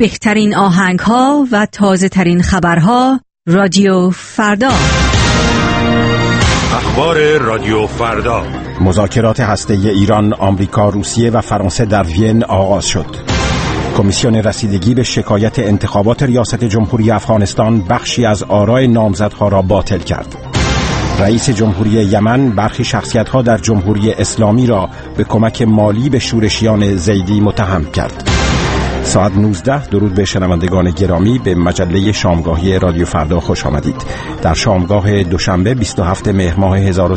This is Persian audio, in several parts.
بهترین آهنگ‌ها و تازه‌ترین خبرها رادیو فردا. اخبار رادیو فردا. مذاکرات هسته‌ای ایران، آمریکا، روسیه و فرانسه در وین آغاز شد. کمیسیون رسیدگی به شکایت انتخابات ریاست جمهوری افغانستان بخشی از آرای نامزدها را باطل کرد. رئیس جمهوری یمن برخی شخصیت‌ها در جمهوری اسلامی را به کمک مالی به شورشیان زیدی متهم کرد. ساعت 19 درود به شنوندگان گرامی، به مجله شامگاهی رادیو فردا خوش آمدید. در شامگاه دوشنبه 27 مهر ماه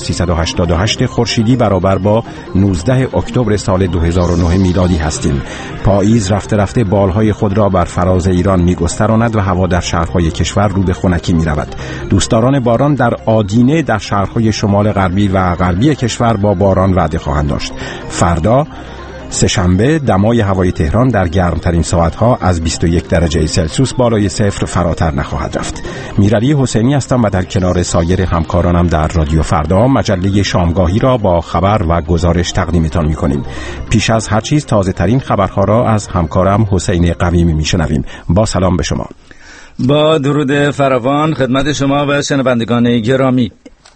1388 خورشیدی برابر با 19 اکتبر سال 2009 میلادی هستیم. پاییز رفته رفته بالهای خود را بر فراز ایران می‌گستراند و هوا در شهرهای کشور رو به خنکی می‌رود. دوستداران باران در آدینه در شهرهای شمال غربی و غربی کشور با باران وعده خواهند داشت. فردا سه‌شنبه دمای هوای تهران در گرمترین ساعتها از 21 درجه سلسیوس بالای صفر فراتر نخواهد رفت. میرعلی حسینی هستم و در کنار سایر همکارانم در رادیو فردا مجله شامگاهی را با خبر و گزارش تقدیمتان می‌کنیم. پیش از هر چیز تازه ترین خبرها را از همکارم حسین قویمی میشنویم. با سلام به شما. با درود فراوان خدمت شما و شنوندگان گرامی.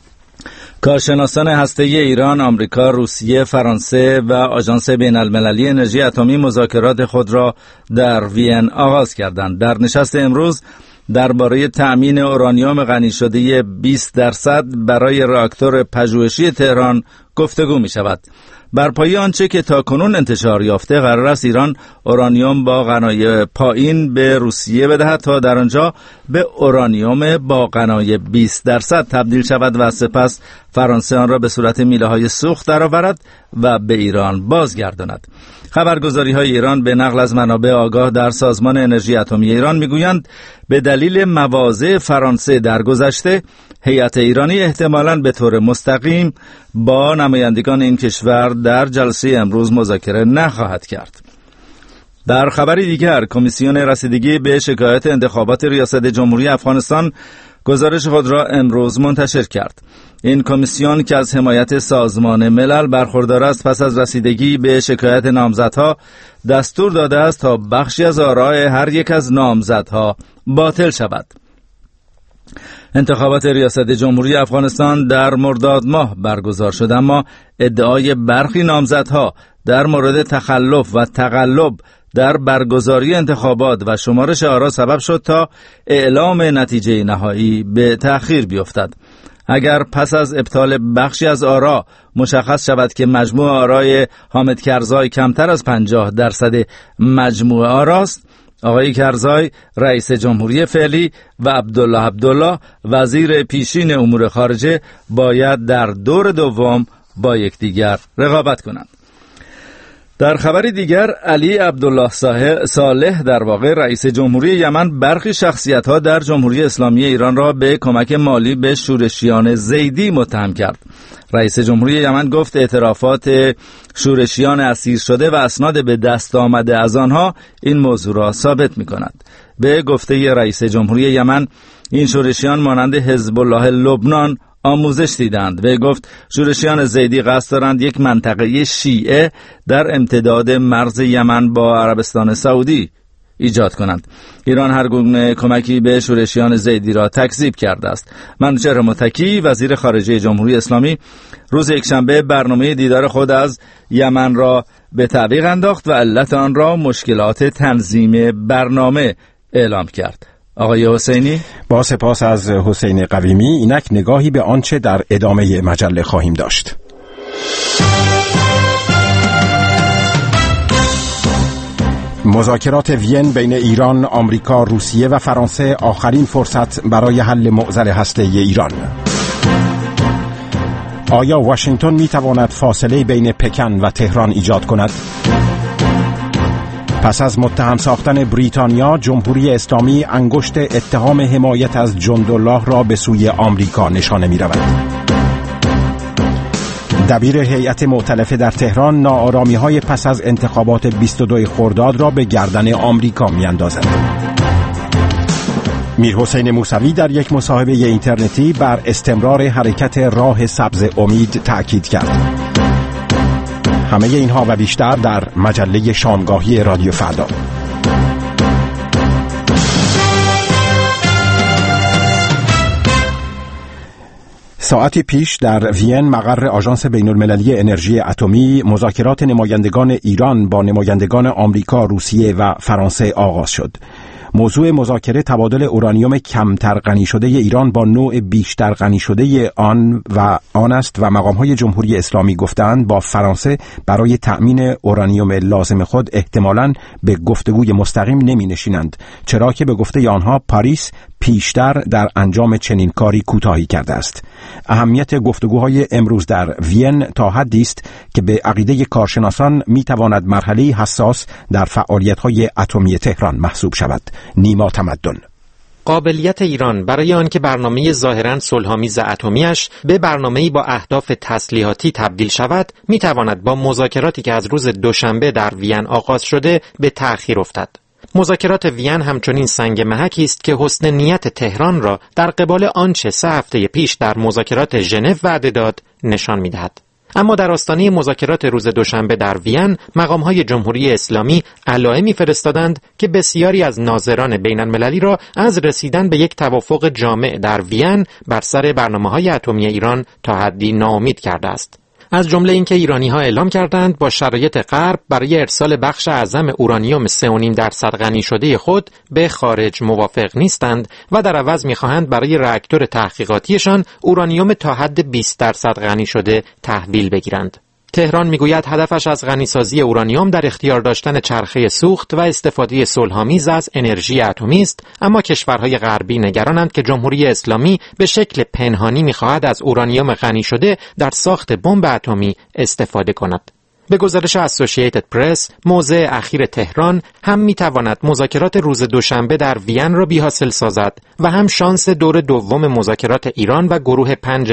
کارشناسان هسته‌ای ایران، آمریکا، روسیه، فرانسه و آژانس بین‌المللی انرژی اتمی مذاکرات خود را در وین آغاز کردند. در نشست امروز درباره تأمین اورانیوم غنی شده 20% برای راکتور پژوهشی تهران گفتگو می شود. بر پایه آنچه که تاکنون انتشار یافته، قرار است ایران اورانیوم با غنای پایین به روسیه بدهد تا در آنجا به اورانیوم با غنای 20% تبدیل شود و سپس فرانسه آن را به صورت میله‌های سوخت درآورد و به ایران بازگرداند. خبرگزاری‌های ایران به نقل از منابع آگاه در سازمان انرژی اتمی ایران می‌گویند به دلیل مواضع فرانسه در گذشته، هیئت ایرانی احتمالاً به طور مستقیم با نمایندگان این کشور در جلسه امروز مذاکره نخواهد کرد. در خبری دیگر، کمیسیون رسیدگی به شکایت انتخابات ریاست جمهوری افغانستان گزارش خود را امروز منتشر کرد. این کمیسیون که از حمایت سازمان ملل برخوردار است، پس از رسیدگی به شکایت نامزدها دستور داده است تا بخشی از آرای هر یک از نامزدها باطل شود. انتخابات ریاست جمهوری افغانستان در مرداد ماه برگزار شد، اما ادعای برخی نامزدها در مورد تخلف و تقلب در برگزاری انتخابات و شمارش آرا سبب شد تا اعلام نتیجه نهایی به تأخیر بیفتد. اگر پس از ابطال بخشی از آرا مشخص شود که مجموع آرای حامد کرزای کمتر از 50% مجموع آراست، آقای کرزای رئیس جمهوری فعلی و عبدالله وزیر پیشین امور خارجه باید در دور دوم با یکدیگر رقابت کنند. در خبری دیگر، علی عبدالله صالح در واقع رئیس جمهوری یمن برخی شخصیت‌ها در جمهوری اسلامی ایران را به کمک مالی به شورشیان زیدی متهم کرد. رئیس جمهوری یمن گفت اعترافات شورشیان اسیر شده و اسناد به دست آمده از آنها این موضوع را ثابت می‌کند. به گفته رئیس جمهوری یمن، این شورشیان مانند حزب الله لبنان آموزش دیدند و گفت شورشیان زیدی قصد دارند یک منطقه شیعه در امتداد مرز یمن با عربستان سعودی ایجاد کنند. ایران هر گونه کمکی به شورشیان زیدی را تکذیب کرده است. منوچهر متکی وزیر خارجه جمهوری اسلامی روز یکشنبه برنامه دیدار خود از یمن را به تعویق انداخت و علت آن را مشکلات تنظیم برنامه اعلام کرد. آقای حسینی، با سپاس از حسین قویمی، اینک نگاهی به آنچه در ادامه مجله خواهیم داشت. مذاکرات وین بین ایران، آمریکا، روسیه و فرانسه آخرین فرصت برای حل معضل هسته‌ای ایران. آیا واشنگتن می‌تواند فاصله بین پکن و تهران ایجاد کند؟ پس از متهم ساختن بریتانیا، جمهوری اسلامی انگشت اتهام حمایت از جندالله را به سوی آمریکا نشانه می‌رود. دبیر هیئت مؤتلفه در تهران ناآرامی‌های پس از انتخابات 22 خرداد را به گردن آمریکا می‌اندازد. میرحسین موسوی در یک مصاحبه اینترنتی بر استمرار حرکت راه سبز امید تأکید کرد. همه اینها و بیشتر در مجله شامگاهی رادیو فردا. ساعتی پیش در وین مقر آژانس بین‌المللی انرژی اتمی مذاکرات نمایندگان ایران با نمایندگان آمریکا، روسیه و فرانسه آغاز شد. موضوع مذاکره تبادل اورانیوم کمتر غنی شده ایران با نوع بیشتر غنی شده آن است و مقام‌های جمهوری اسلامی گفتند با فرانسه برای تأمین اورانیوم لازم خود احتمالاً به گفتگوی مستقیم نمی‌نشینند، چرا که به گفته آنها پاریس پیشتر در انجام چنین کاری کوتاهی کرده است. اهمیت گفتگوهای امروز در وین تا حدی است که به عقیده کارشناسان می‌تواند مرحله‌ای حساس در فعالیت‌های اتمی تهران محسوب شود. نیما تمدن: قابلیت ایران برای آنکه برنامه ظاهراً صلح‌آمیز اتمی‌اش به برنامه‌ای با اهداف تسلیحاتی تبدیل شود، می‌تواند با مذاکراتی که از روز دوشنبه در وین آغاز شده به تأخیر افتد. مذاکرات وین همچنین سنگ محکی است که حسن نیت تهران را در قبال آنچه 3 هفته پیش در مذاکرات ژنو وعده داد نشان می‌دهد. اما در آستانه مذاکرات روز دوشنبه در وین، مقام‌های جمهوری اسلامی علائمی فرستادند که بسیاری از ناظران بین‌المللی را از رسیدن به یک توافق جامع در وین بر سر برنامه‌های اتمی ایران تا حدی ناامید کرده است. از جمله اینکه ایرانی‌ها اعلام کردند با شرایط غرب برای ارسال بخش اعظم اورانیوم 3.5% غنی شده خود به خارج موافق نیستند و در عوض می‌خواهند برای راکتور تحقیقاتیشان اورانیوم تا حد 20% غنی شده تحویل بگیرند. تهران میگوید هدفش از غنیسازی اورانیوم در اختیار داشتن چرخه سوخت و استفاده صلح‌آمیز از انرژی اتمی است، اما کشورهای غربی نگرانند که جمهوری اسلامی به شکل پنهانی می‌خواهد از اورانیوم غنی شده در ساخت بمب اتمی استفاده کند. به گزارش اسوسییتد پرس، موضع اخیر تهران هم میتواند مذاکرات روز دوشنبه در وین را بی‌حاصل سازد و هم شانس دور دوم مذاکرات ایران و گروه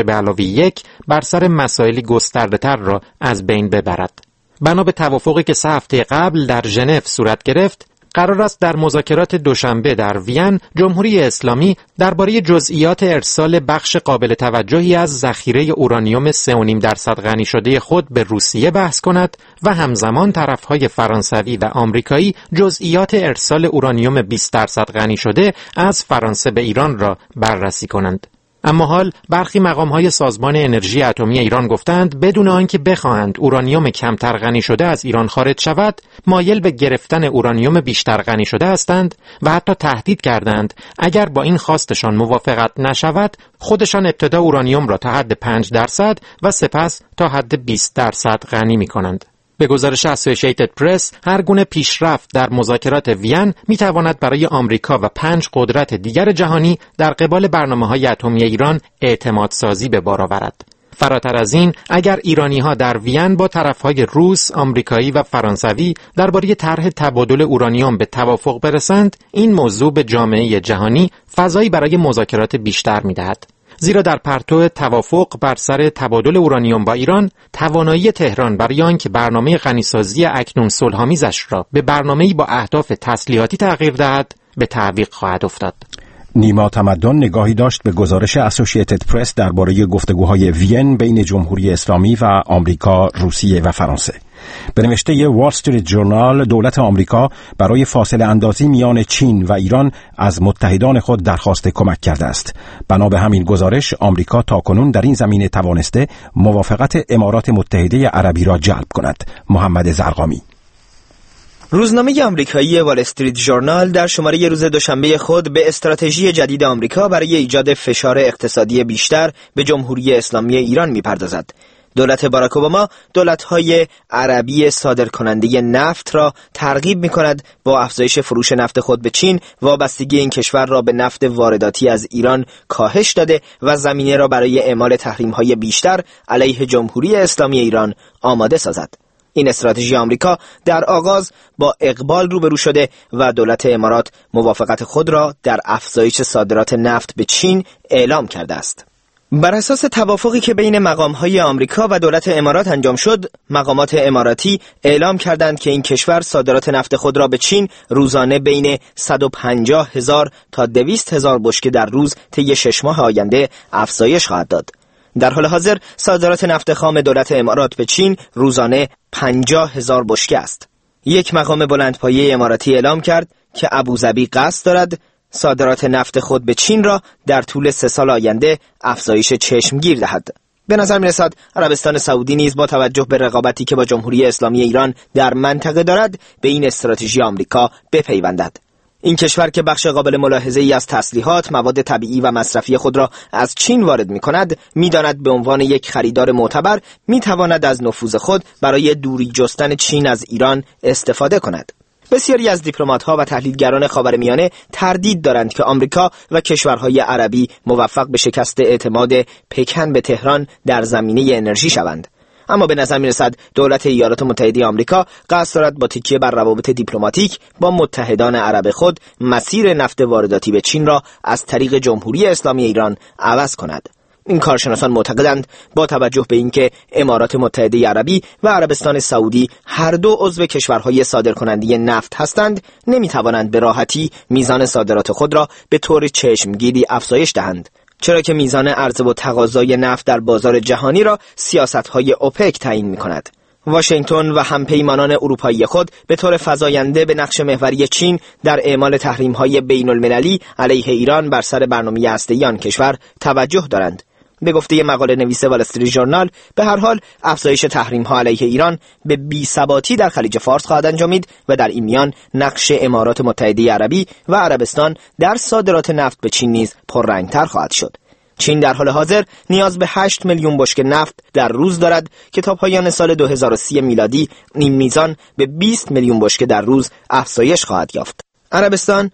5+1 بر سر مسائلی گسترده‌تر را از بین ببرد. بنا به توافقی که 3 هفته قبل در ژنو صورت گرفت، قرار است در مذاکرات دوشنبه در وین جمهوری اسلامی درباره جزئیات ارسال بخش قابل توجهی از ذخیره اورانیوم 3.5% غنی شده خود به روسیه بحث کند و همزمان طرفهای فرانسوی و آمریکایی جزئیات ارسال اورانیوم 20% غنی شده از فرانسه به ایران را بررسی کنند. اما حال برخی مقام‌های سازمان انرژی اتمی ایران گفتند بدون آنکه بخواهند اورانیوم کمتر غنی شده از ایران خارج شود، مایل به گرفتن اورانیوم بیشتر غنی شده هستند و حتی تهدید کردند اگر با این خواستشان موافقت نشود، خودشان ابتدا اورانیوم را تا حد 5% و سپس تا حد 20% غنی می‌کنند. به گزارش اسوسییتد پرس، هر گونه پیشرفت در مذاکرات وین میتواند برای آمریکا و 5 قدرت دیگر جهانی در قبال برنامه‌های اتمی ایران اعتماد سازی به بار آورد. فراتر از این، اگر ایرانی‌ها در وین با طرفهای روس، آمریکایی و فرانسوی درباره طرح تبادل اورانیوم به توافق برسند، این موضوع به جامعه جهانی فضایی برای مذاکرات بیشتر می‌دهد. زیرا در پرتو توافق بر سر تبادل اورانیوم با ایران، توانایی تهران برای آنکه برنامه غنیسازی اکنون صلح‌آمیزش را به برنامه‌ای با اهداف تسلیحاتی تغییر دهد، به تعویق خواهد افتاد. نیما تمدن نگاهی داشت به گزارش اسوسییتد پرس درباره گفتگوهای وین بین جمهوری اسلامی و آمریکا، روسیه و فرانسه. به نوشته وال استریت جورنال، دولت آمریکا برای فاصله اندازی میان چین و ایران از متحدان خود درخواست کمک کرده است. بنا به همین گزارش، آمریکا تاکنون در این زمینه توانسته موافقت امارات متحده عربی را جلب کند. محمد زرقامی: روزنامه آمریکایی وال استریت جورنال در شماره روز دوشنبه خود به استراتژی جدید آمریکا برای ایجاد فشار اقتصادی بیشتر به جمهوری اسلامی ایران می‌پردازد. دولت باراک اوباما دولت‌های عربی صادرکننده نفت را ترغیب می‌کند با افزایش فروش نفت خود به چین وابستگی این کشور را به نفت وارداتی از ایران کاهش داده و زمینه را برای اعمال تحریم‌های بیشتر علیه جمهوری اسلامی ایران آماده سازد. این استراتژی آمریکا در آغاز با اقبال روبرو شده و دولت امارات موافقت خود را در افزایش صادرات نفت به چین اعلام کرده است. بر اساس توافقی که بین مقام‌های آمریکا و دولت امارات انجام شد، مقامات اماراتی اعلام کردند که این کشور صادرات نفت خود را به چین روزانه بین 150,000 تا 200,000 بشکه در روز طی 6 ماه آینده افزایش خواهد داد. در حال حاضر صادرات نفت خام دولت امارات به چین روزانه 50,000 بشکه است. یک مقام بلندپایه اماراتی اعلام کرد که ابوظبی قصد دارد صادرات نفت خود به چین را در طول 3 سال آینده افزایش چشمگیر دهد. به نظر می‌رسد عربستان سعودی نیز با توجه به رقابتی که با جمهوری اسلامی ایران در منطقه دارد به این استراتژی آمریکا بپیوندد. این کشور که بخش قابل ملاحظه‌ای از تسلیحات، مواد طبیعی و مصرفی خود را از چین وارد می‌کند، می‌داند به عنوان یک خریدار معتبر می‌تواند از نفوذ خود برای دوری جستن چین از ایران استفاده کند. بسیاری از دیپلمات‌ها و تحلیلگران خاورمیانه تردید دارند که آمریکا و کشورهای عربی موفق به شکست اعتماد پکن به تهران در زمینه انرژی شوند. اما به نظر می‌رسد دولت ایالات متحده آمریکا قصد دارد با تکیه بر روابط دیپلماتیک با متحدان عرب خود مسیر نفت وارداتی به چین را از طریق جمهوری اسلامی ایران عوض کند. این کارشناسان معتقدند با توجه به اینکه امارات متحده عربی و عربستان سعودی هر دو عضو کشورهای صادرکننده نفت هستند، نمی‌توانند به راحتی میزان صادرات خود را به طور چشمگیری افزایش دهند، چرا که میزان عرضه و تقاضای نفت در بازار جهانی را سیاست‌های اوپک تعیین می‌کند. واشنگتن و همپیمانان اروپایی خود به طور فزاینده به نقش محوری چین در اعمال تحریم‌های بین‌المللی علیه ایران بر سر برنامه هسته‌ای آن کشور توجه دارند. به گفته مقاله نویس وال استریت ژورنال، به هر حال افزایش تحریم‌ها علیه ایران به بی‌ثباتی در خلیج فارس خواهد انجامید و در این میان نقش امارات متحده عربی و عربستان در صادرات نفت به چین نیز پررنگ‌تر خواهد شد. چین در حال حاضر نیاز به 8 میلیون بشکه نفت در روز دارد که تا پایان سال 2030 میلادی این میزان به 20 میلیون بشکه در روز افزایش خواهد یافت. عربستان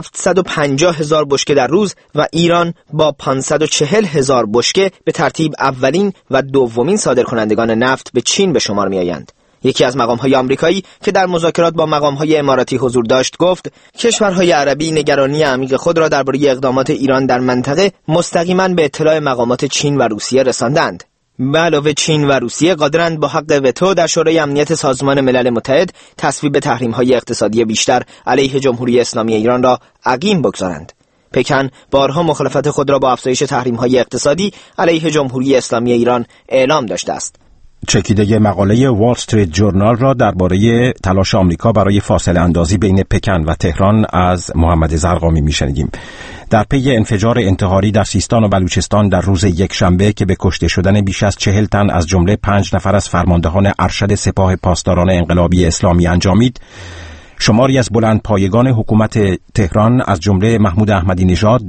750,000 بشکه در روز و ایران با 540,000 بشکه به ترتیب اولین و دومین صادرکنندگان نفت به چین به شمار می‌آیند. یکی از مقام‌های آمریکایی که در مذاکرات با مقام‌های اماراتی حضور داشت گفت کشورهای عربی نگرانی عمیق خود را درباره اقدامات ایران در منطقه مستقیما به اطلاع مقامات چین و روسیه رساندند. به علاوه چین و روسیه قادرند با حق وتو در شورای امنیت سازمان ملل متحد تصویب تحریم‌های اقتصادی بیشتر علیه جمهوری اسلامی ایران را عقیم بگذارند. پکن بارها مخالفت خود را با افزایش تحریم‌های اقتصادی علیه جمهوری اسلامی ایران اعلام داشته است. چکیده مقاله وال استریت جورنال را درباره تلاش آمریکا برای فاصله اندازی بین پکن و تهران از محمد زرقامی میشنیدیم. در پی انفجار انتحاری در سیستان و بلوچستان در روز یکشنبه که به کشته شدن بیش از 40 تن از جمله 5 نفر از فرماندهان ارشد سپاه پاسداران انقلابی اسلامی انجامید، شماری از بلندپایگان حکومت تهران از جمله محمود احمدی نژاد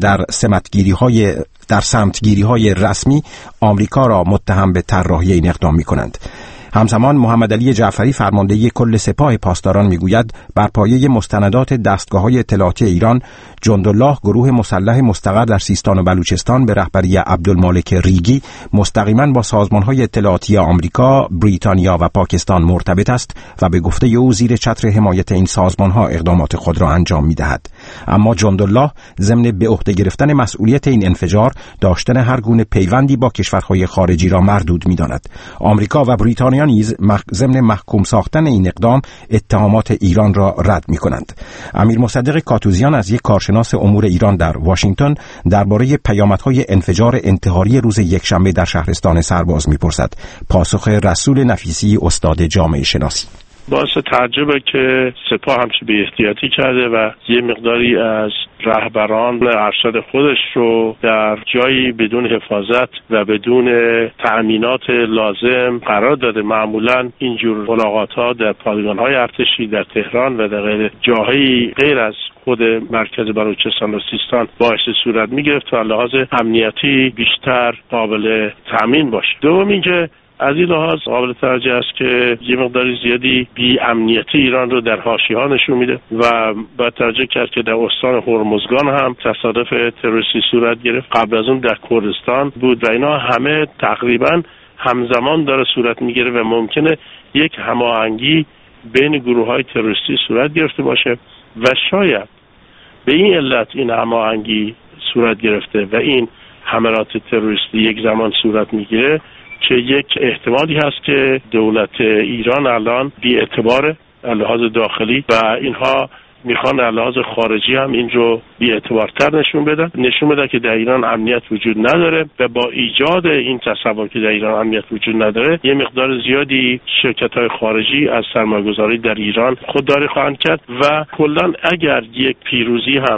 در سمتگیری‌های رسمی آمریکا را متهم به طراحی این اقدام می‌کنند. همزمان محمد علی جعفری فرمانده کل سپاه پاسداران میگوید بر پایه مستندات دستگاه‌های اطلاعاتی ایران، جندالله گروه مسلح مستقر در سیستان و بلوچستان به رهبری عبدالمالک ریگی مستقیما با سازمان‌های اطلاعاتی آمریکا، بریتانیا و پاکستان مرتبط است و به گفته او زیر چتر حمایت این سازمان‌ها اقدامات خود را انجام می‌دهد. اما جندالله ضمن به عهده گرفتن مسئولیت این انفجار داشتن هر گونه پیوندی با کشورهای خارجی را مردود می‌داند. آمریکا و بریتانیا نیز ضمن محکوم ساختن این اقدام اتهامات ایران را رد می‌کنند. امیر مصدق کاتوزیان از یک کارشناس امور ایران در واشنگتن درباره پیامدهای انفجار انتحاری روز یکشنبه در شهرستان سرباز می‌پرسد. پاسخ رسول نفیسی استاد جامعه شناسی: باعث تعجبه که سپاه همچین بی احتیاطی کرده و یه مقداری از رهبران ارشد خودش رو در جایی بدون حفاظت و بدون تأمینات لازم قرار داده. معمولا اینجور ملاقات‌ها در پادگان‌های ارتشی در تهران و در غیر جاهایی غیر از خود مرکز بلوچستان و سیستان باعث صورت می‌گرفت تا لحاظ امنیتی بیشتر قابل تأمین باشه. دوم اینکه از این لحاظ قابل توجه است که یه مقداری زیادی بی امنیتی ایران رو در حاشیه‌ها نشون میده و با توجه کرد که در استان هرمزگان هم تصادف تروریستی صورت گرفت، قبل از اون در کردستان بود و اینا همه تقریبا همزمان داره صورت میگیره و ممکنه یک هماهنگی بین گروه‌های تروریستی صورت گرفته باشه و شاید به این علت این هماهنگی صورت گرفته و این حملات تروریستی یک زمان صورت میگیره که یک احتمالی هست که دولت ایران الان بی اعتباره لحاظ داخلی و اینها میخوان لحاظ خارجی هم این رو بی اعتبارتر نشون بدن که در ایران امنیت وجود نداره و با ایجاد این تصور که در ایران امنیت وجود نداره یه مقدار زیادی شرکت‌های خارجی از سرمایه‌گذاری در ایران خودداری خواهند کرد و کلاً اگر یک پیروزی هم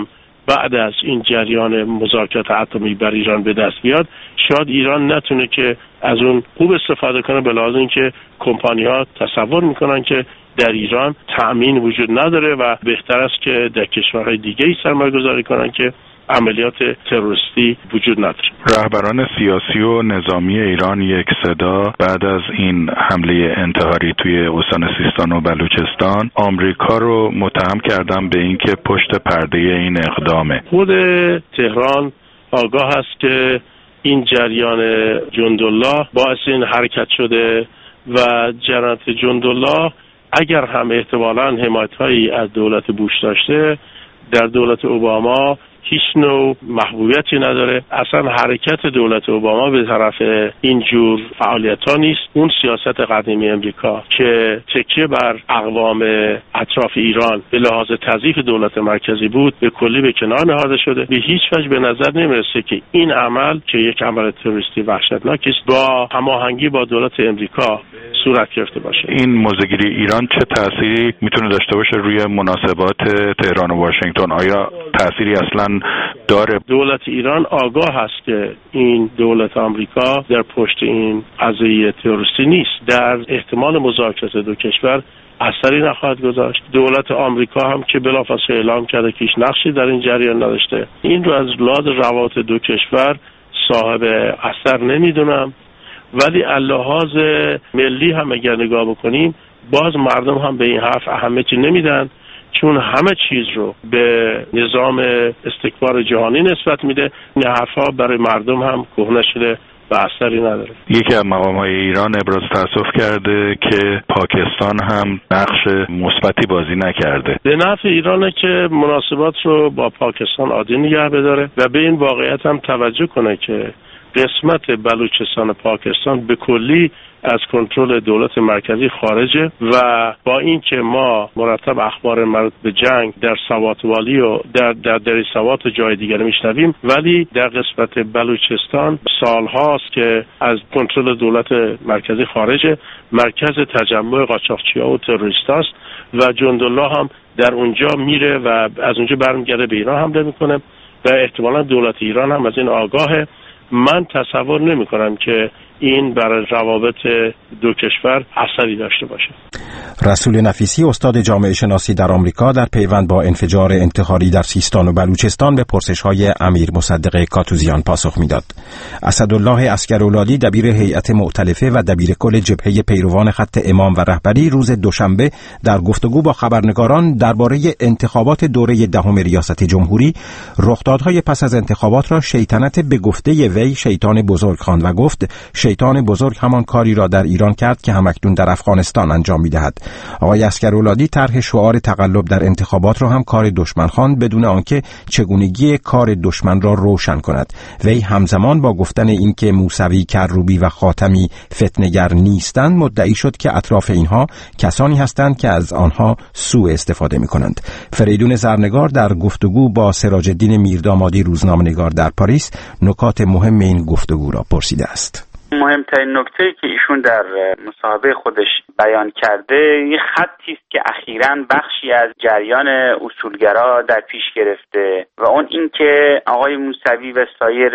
بعد از این جریان مذاکرات اتمی بر ایران به دست بیاد، شاید ایران نتونه که از اون خوب استفاده کنه، به لحاظ اینکه کمپانی‌ها تصور میکنن که در ایران تأمین وجود نداره و بهتر است که در کشورهای دیگه‌ای سرمایه‌گذاری کنن که عملیات تروریستی وجود نداره. رهبران سیاسی و نظامی ایران یک صدا بعد از این حمله انتحاری توی استان سیستان و بلوچستان آمریکا رو متهم کردن به اینکه پشت پرده این اقدامه. خود تهران آگاه است که این جریان جندالله باعث این حرکت شده و جنرال جندالله اگر هم احتمالاً حمایت‌هایی از دولت بوش داشته، در دولت اوباما هیچ نوع محبوبیتی نداره. اصلا حرکت دولت اوباما به طرف اینجور فعالیت‌ها نیست. اون سیاست قدیمی امریکا که تکیه بر اقوام اطراف ایران به لحاظ تضعیف دولت مرکزی بود، به کلی به کنار نهاده شده. به هیچ وجه به نظر نمیرسه که این عمل که یک عمل تروریستی وحشتناک است با هماهنگی با دولت امریکا صورت گرفته باشه. این موضع‌گیری ایران چه تأثیری میتونه داشته باشه روی مناسبات تهران و واشنگتن؟ آیا تأثیری اصلا داره؟ دولت ایران آگاه هست که این دولت آمریکا در پشت این قضیه تروریستی نیست. در احتمال مذاکرات دو کشور اثری نخواهد گذاشت. دولت آمریکا هم که بلافاصله اعلام کرده که هیچ نقشی در این جریان نداشته. این رو از لحاظ روابط دو کشور صاحب اثر نمیدونم، ولی لحاظ ملی هم اگر نگاه بکنیم باز مردم هم به این حرف اهمیتی نمیدن، چون همه چیز رو به نظام استکبار جهانی نسبت میده. این حرفا برای مردم هم کهنه شده و اثری نداره. یکی از مقام‌های ایران ابراز تأسف کرده که پاکستان هم نقش مثبتی بازی نکرده. به نفع ایرانه که مناسبات رو با پاکستان عادی نگه بداره و به این واقعیت هم توجه کنه که قسمت بلوچستان پاکستان به کلی از کنترل دولت مرکزی خارجه و با این که ما مرتب اخبار مربوط به جنگ در سوات والی و در سوات و جای دیگر میشنویم، ولی در قسمت بلوچستان سالهاست که از کنترل دولت مرکزی خارجه، مرکز تجمع قاچاقچی‌ها و تروریستاست و جندالله هم در اونجا میره و از اونجا برمیگرده به ایران حمله میکنه و احتمالاً دولت ایران هم از این آگاهه. من تصور نمی کنم که این برای روابط دو کشور اثری داشته باشه. رسول نفیسی استاد جامعه شناسی در آمریکا در پیوند با انفجار انتحاری در سیستان و بلوچستان به پرسش‌های امیر مصدق کاتوزیان پاسخ میداد. اسدالله عسکرولادی دبیر هیئت مؤتلفه و دبیر کل جبهه پیروان خط امام و رهبری روز دوشنبه در گفتگو با خبرنگاران درباره انتخابات دوره دهم ریاست جمهوری رخدادهای پس از انتخابات را شیطنت به گفته وی شیطان بزرگ خواند و گفت شیطان بزرگ همان کاری را در ایران کرد که همکنون در افغانستان انجام می‌دهد. آقای عسکرولادی طرح شعار تقلب در انتخابات را هم کار دشمن خواند بدون آنکه چگونگی کار دشمن را روشن کند. وی همزمان با گفتن اینکه موسوی، کروبی و خاتمی فتنه‌گر نیستند مدعی شد که اطراف اینها کسانی هستند که از آنها سوء استفاده می‌کنند. فریدون زرنگار در گفتگو با سراج الدین میردامادی روزنامه‌نگار در پاریس نکات مهم این گفتگو را پرسیده است. مهمترین نکته‌ای که ایشون در مصاحبه خودش بیان کرده یه خطی است که اخیراً بخشی از جریان اصولگرا در پیش گرفته و اون این که آقای موسوی و سایر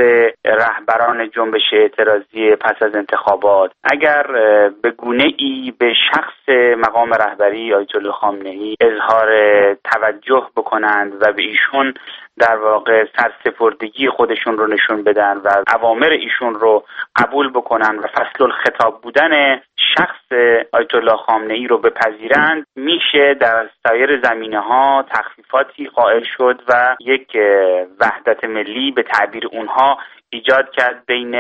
رهبران جنبش اعتراضی پس از انتخابات اگر به گونه‌ای به شخص مقام رهبری آیت الله خامنه‌ای اظهار توجه بکنند و به ایشون در واقع سرسپردگی خودشون رو نشون بدن و اوامر ایشون رو قبول بکنن و فصل الخطاب بودن شخص آیت الله خامنه‌ای رو بپذیرند، میشه در سایر زمینه‌ها تخفیفاتی قائل شد و یک وحدت ملی به تعبیر اونها ایجاد کرد بین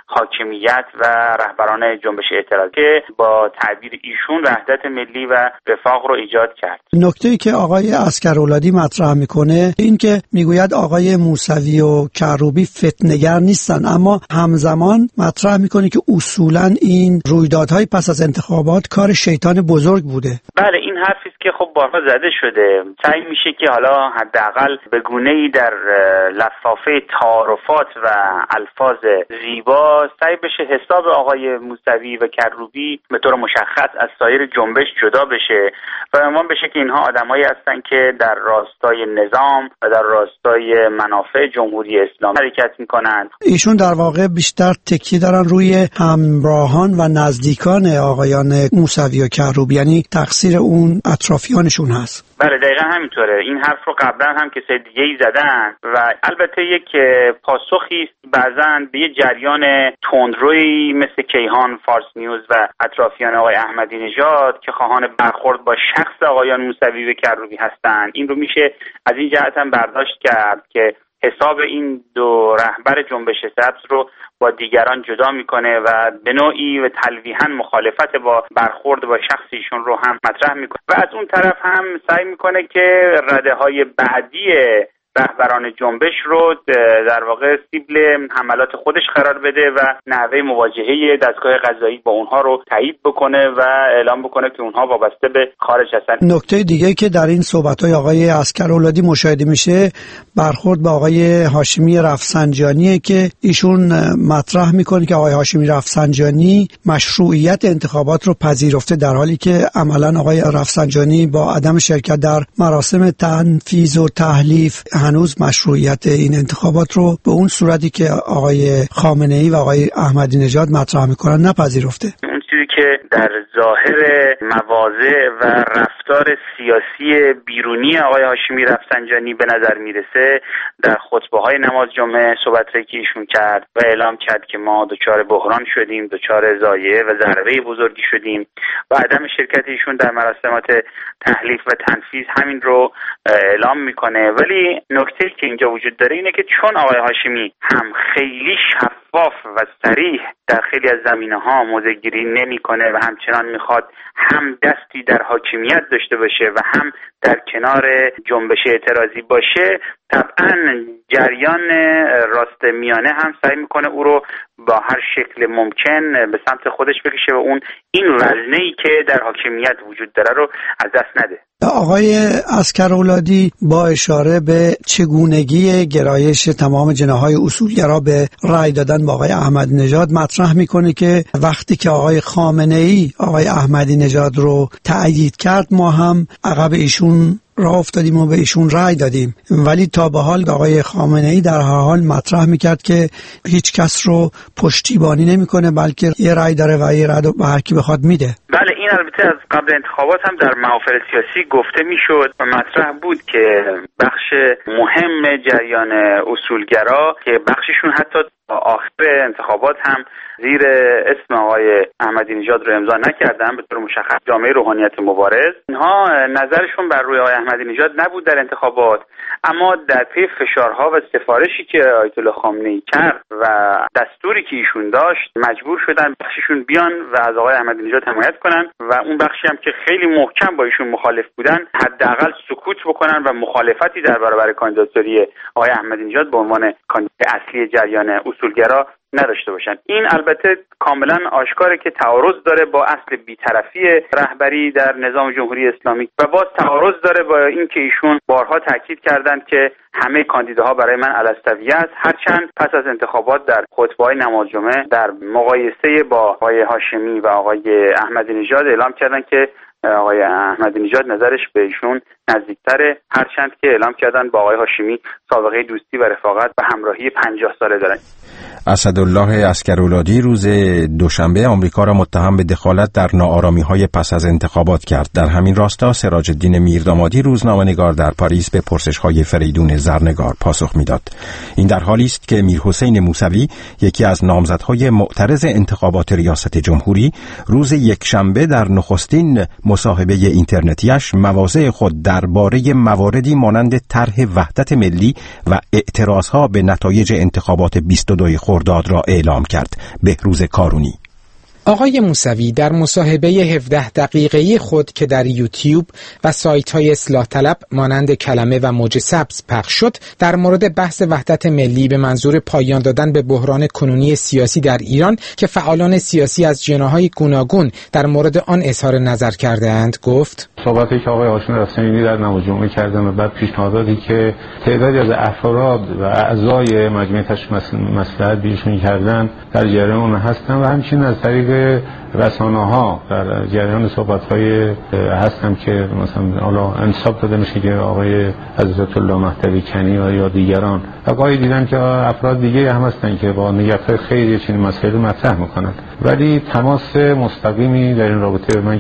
حاکمیت و رهبران جنبش اعتراض که با تعبیر ایشون وحدت ملی و وفاق رو ایجاد کرد. نکته‌ای که آقای عسکرولادی مطرح میکنه این که میگوید آقای موسوی و کروبی فتنه‌گر نیستن، اما همزمان مطرح میکنه که اصولاً این رویدادهای پس از انتخابات کار شیطان بزرگ بوده. بله، این حرفی است که خب بارها زده شده. سعی میشه که حالا حداقل به گونه‌ای در لفافه تعارفات و الفاظ زیبا سعی بشه حساب آقای موسوی و کروبی به طور مشخص از سایر جنبش جدا بشه و عنوان بشه که اینها آدمایی هستن که در راستای نظام و در راستای منافع جمهوری اسلامی حرکت میکنن. ایشون در واقع بیشتر تکیه دارن روی همراهان و نزدیکان آقایان موسوی و کروبی، یعنی تقصیر اون اطرافیانشون هست. بله دقیقا همینطوره. این حرف رو قبلا هم کسای دیگه‌ای زدن و البته یک پاسخی است بعضاً به یه جریان تندرویی مثل کیهان، فارس نیوز و اطرافیان آقای احمدی نژاد که خواهان برخورد با شخص آقایان موسوی و کروبی هستند. این رو میشه از این جهت هم برداشت کرد که حساب این دو رهبر جنبش سبز رو با دیگران جدا میکنه و به نوعی و تلویحاً مخالفت با برخورد با شخصیشون رو هم مطرح میکنه و از اون طرف هم سعی میکنه که رده‌های بعدی رهبران جنبش رو در واقع سیبل حملات خودش قرار بده و نحوه مواجهه دستگاه قضایی با اونها رو تایید بکنه و اعلام بکنه که اونها وابسته به خارج هستن. نکته دیگه که در این صحبت‌های آقای عسکرولادی مشاهده میشه برخورد با آقای هاشمی رفسنجانیه که ایشون مطرح میکنه که آقای هاشمی رفسنجانی مشروعیت انتخابات رو پذیرفته، در حالی که عملاً آقای رفسنجانی با عدم شرکت در مراسم تنفیذ و تحلیف هنوز مشروعیت این انتخابات رو به اون صورتی که آقای خامنه‌ای و آقای احمدی نژاد مطرح میکنن نپذیرفته. اون چیزی که در ظاهر مواضع و رفتار سیاسی بیرونی آقای هاشمی رفسنجانی به نظر میرسه، در خطبه‌های نماز جمعه صحبت‌هایی که ایشون کرد و اعلام کرد که ما دچار بحران شدیم، دچار ضایعه و ضربه بزرگی شدیم و عدم شرکت ایشون در مراسمات تحلیف و تنفیذ همین رو اعلام میکنه. ولی نکته که اینجا وجود داره اینه که چون آقای هاشمی هم خیلی شفاف و صریح در خیلی از زمینه‌ها موضع‌گیری نمی‌کنه و همچنان میخواد هم دستی در حاکمیت داشته باشه و هم در کنار جنبش اعتراضی باشه، طبعا جریان راست میانه هم سعی میکنه او رو با هر شکل ممکن به سمت خودش بکشه و اون این وزنه‌ای که در حاکمیت وجود داره رو از دست نده. آقای عسکرولادی با اشاره به چگونگی گرایش تمام جناح‌های اصولگرا به رأی دادن با آقای احمدی نژاد مطرح میکنه که وقتی که آقای خامنه‌ای آقای احمدی نژاد رو تأیید کرد ما هم عقب ایشون راه افتادیم و به ایشون رأی دادیم، ولی تا به حال آقای خامنه‌ای در هر حال مطرح میکرد که هیچ کس رو پشتیبانی نمیکنه بلکه یه رأی داره و یه رأی به هر کی بخواد میده. بله این البته از قبل انتخابات هم در محافل سیاسی گفته میشد و مطرح بود که بخش مهم جریان اصولگرا که بخششون حتی آخر انتخابات هم زیر اسم آقای احمدی نژاد رو امضا نکردن، به طور مشخص جامعه روحانیت مبارز، اینها نظرشون بر روی آقای احمدی نژاد نبود در انتخابات، اما در پی فشارها و سفارشی که آیت الله خامنه‌ای کرد و دستوری که ایشون داشت مجبور شدن بخششون بیان و از آقای احمدی نژاد حمایت کنن و اون بخشی هم که خیلی محکم با ایشون مخالف بودن حداقل سکوت بکنن و مخالفتی در برابر کاندیداتوری آقای احمدی نژاد به عنوان کاندیدای اصلی جریان اصولگرا نداشته باشن. این البته کاملا آشکاره که تعارض داره با اصل بی‌طرفی رهبری در نظام جمهوری اسلامی و باز تعارض داره با اینکه ایشون بارها تاکید کردند که همه کاندیداها برای من علالتویه است، هرچند پس از انتخابات در خطبه‌های نماز جمعه در مقایسه با آقای هاشمی و آقای احمدی نژاد اعلام کردند که آقای احمدی نژاد نظرش به ایشون نزدیکتره، هرچند که اعلام کردن با آقای هاشمی سابقه دوستی و رفاقت و همراهی 50 ساله دارن. اسدالله عسکرولادی روز دوشنبه آمریکا را متهم به دخالت در ناآرامی‌های پس از انتخابات کرد. در همین راستا سراج الدین میردامادی روزنامه‌نگار در پاریس به پرسش‌های فریدون زرنگار پاسخ می‌داد. این در حالی است که میرحسین موسوی یکی از نامزدهای معترض انتخابات ریاست جمهوری روز یکشنبه در نخستین مصاحبه اینترنتیش مواضع خود درباره مواردی مانند طرح وحدت ملی و اعتراضها به نتایج انتخابات 22 خرداد را اعلام کرد. بهروز کارونی. آقای موسوی در مصاحبه 17 دقیقه‌ای خود که در یوتیوب و سایت‌های اصلاح طلب مانند کلمه و موج سبز پخش شد، در مورد بحث وحدت ملی به منظور پایان دادن به بحران کنونی سیاسی در ایران که فعالان سیاسی از جناح‌های گوناگون در مورد آن اظهار نظر کرده‌اند گفت: صحبتی که آقای هاشمی رفسنجانی در نماز جمعه کردن و بعد پیشنهاداتی که تعدادی از افراد و اعضای مجمع تشکیل مصلحت بیشون کردن در جریان هستن و همچنین از طریق رسانه‌ها در جریان صحبت‌های هستم که مثلا حالا انصاف داده میشه که آقای حضرت الله مهدوی کنی و یا دیگران و گاهی دیدم که افراد دیگه هم هستن که با نیت خیلی چنین مسائل مطرح میکنن، ولی تماس مستقیمی در این رابطه به من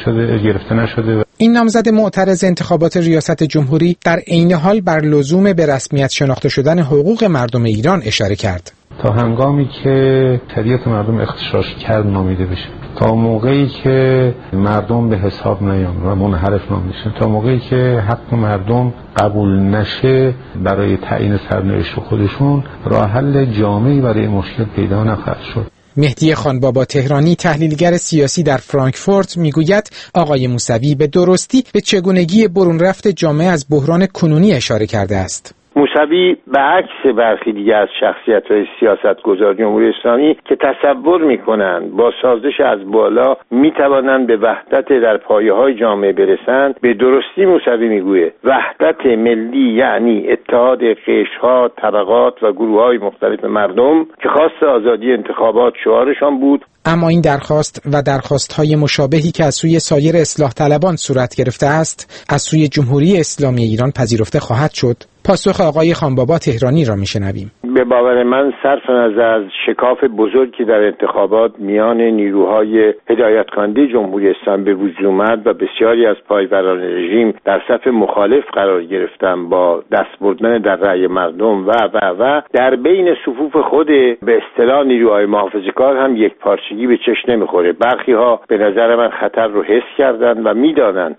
گرفته نشده. این نامزد معترض انتخابات ریاست جمهوری در عین حال بر لزوم به رسمیت شناخته شدن حقوق مردم ایران اشاره کرد. تا هنگامی که شریعت مردم اختصاص کرد نامیده بشه، تا موقعی که مردم به حساب نیان و منحرف نمیشن، تا موقعی که حق مردم قبول نشه برای تعیین سرنوشت خودشون، راه حل جامعی برای مشکل پیدا نخواهد شد. مهدی خانبابا تهرانی، تحلیلگر سیاسی در فرانکفورت، میگوید آقای موسوی به درستی به چگونگی برون رفت جامعه از بحران کنونی اشاره کرده است. موسوی به عکس برخی دیگر از شخصیت‌های سیاستگزار جمهوری اسلامی که تصور می‌کنند با سازش از بالا می‌توانند به وحدت در پایه‌های جامعه برسند، به درستی موسوی می‌گوید وحدت ملی یعنی اتحاد قشرها، طبقات و گروه‌های مختلف مردم که خواست آزادی انتخابات شعارشان بود. اما این درخواست و درخواست‌های مشابهی که از سوی سایر اصلاح طلبان صورت گرفته است، از سوی جمهوری اسلامی ایران پذیرفته خواهد شد. پاسخ آقای خانبابا تهرانی را میشنویم. به باور من صرف نظر از شکاف بزرگی در انتخابات میان نیروهای هدایت‌کننده جمهوری اسلامی به وجود اومد و بسیاری از پایبران رژیم در صف مخالف قرار گرفتن با دست بردن در رأی مردم و در بین صفوف خود به اصطلاح نیروهای محافظه‌کار هم یک پارچگی به چشم نمیخوره. برخی‌ها به نظر من خطر رو حس کردن و میدانند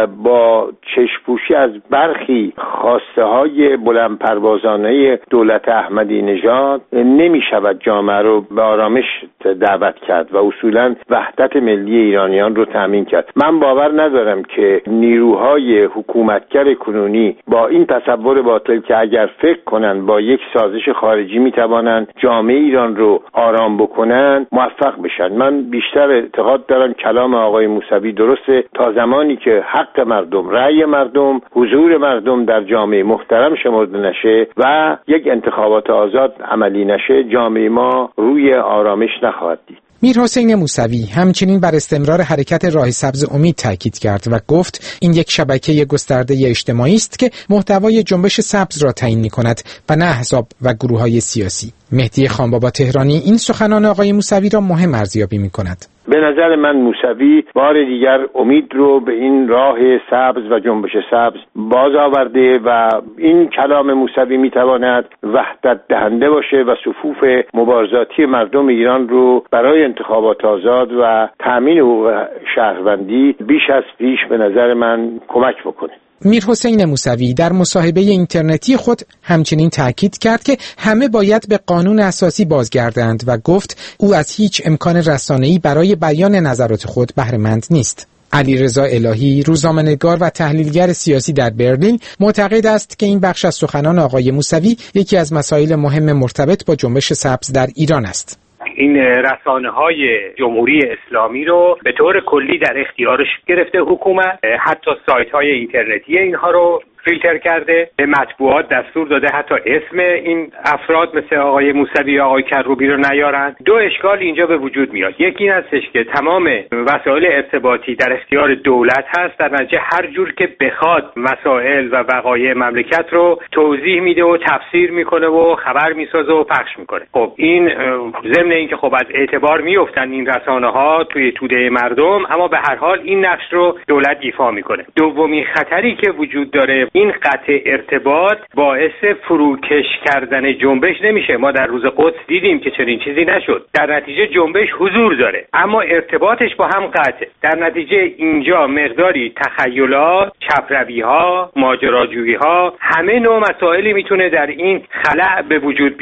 با چشم‌پوشی از برخی خواسته‌های بلند پروازانه دولت احمدی نژاد نمی شود جامعه رو به آرامش دعوت کرد و اصولا وحدت ملی ایرانیان رو تامین کرد. من باور ندارم که نیروهای حکومتگر کنونی با این تصور باطل که اگر فکر کنن با یک سازش خارجی می توانند جامعه ایران رو آرام بکنن موفق بشن. من بیشتر اعتقاد دارم کلام آقای موسوی درسته تا زمانی که حق مردم، رأی مردم، حضور مردم در جامعه محترم شمرده نشه و یک انتخابات آزاد عملی نشه، جامعه ما روی آرامش نخواهد دید. میرحسین موسوی همچنین بر استمرار حرکت راه سبز امید تاکید کرد و گفت این یک شبکه گسترده اجتماعی است که محتوای جنبش سبز را تعیین می‌کند و نه احزاب و گروه‌های سیاسی. مهدی خانبابا تهرانی این سخنان آقای موسوی را مهم ارزیابی می‌کند. به نظر من موسوی بار دیگر امید رو به این راه سبز و جنبش سبز باز آورده و این کلام موسوی میتواند وحدت دهنده باشه و صفوف مبارزاتی مردم ایران رو برای انتخابات آزاد و تأمین حقوق شهروندی بیش از پیش به نظر من کمک بکنه. میرحسین موسوی در مصاحبه اینترنتی خود همچنین تاکید کرد که همه باید به قانون اساسی بازگردند و گفت او از هیچ امکان رسانه‌ای برای بیان نظرات خود بهره مند نیست. علیرضا الهی، روزنامه‌نگار و تحلیلگر سیاسی در برلین، معتقد است که این بخش از سخنان آقای موسوی یکی از مسائل مهم مرتبط با جنبش سبز در ایران است. این رسانه‌های جمهوری اسلامی رو به طور کلی در اختیارش گرفته حکومت، حتی سایت‌های اینترنتی اینها رو فیلتر کرده، به مطبوعات دستور داده حتی اسم این افراد مثل آقای موسوی یا آقای کروبی رو نیارن. دو اشکال اینجا به وجود میاد. یکی این هستش که تمام وسایل ارتباطی در اختیار دولت هست، در نتیجه هر جور که بخواد مسائل و وقایع مملکت رو توضیح میده و تفسیر میکنه و خبر میسازه و پخش میکنه. خب این ضمن اینکه خب از اعتبار میافتن این رسانه‌ها توی توده مردم، اما به هر حال این نقش رو دولت ایفا میکنه. دومین خطری که وجود داره، این قطع ارتباط باعث فروکش کردن جنبش نمیشه. ما در روز قدس دیدیم که چنین چیزی نشد. در نتیجه جنبش حضور داره اما ارتباطش با هم قطعه. در نتیجه اینجا مقداری تخیلات، چپروی‌ها، ماجراجویی‌ها، همه نوع مسائلی میتونه در این خلأ به وجود بیاد.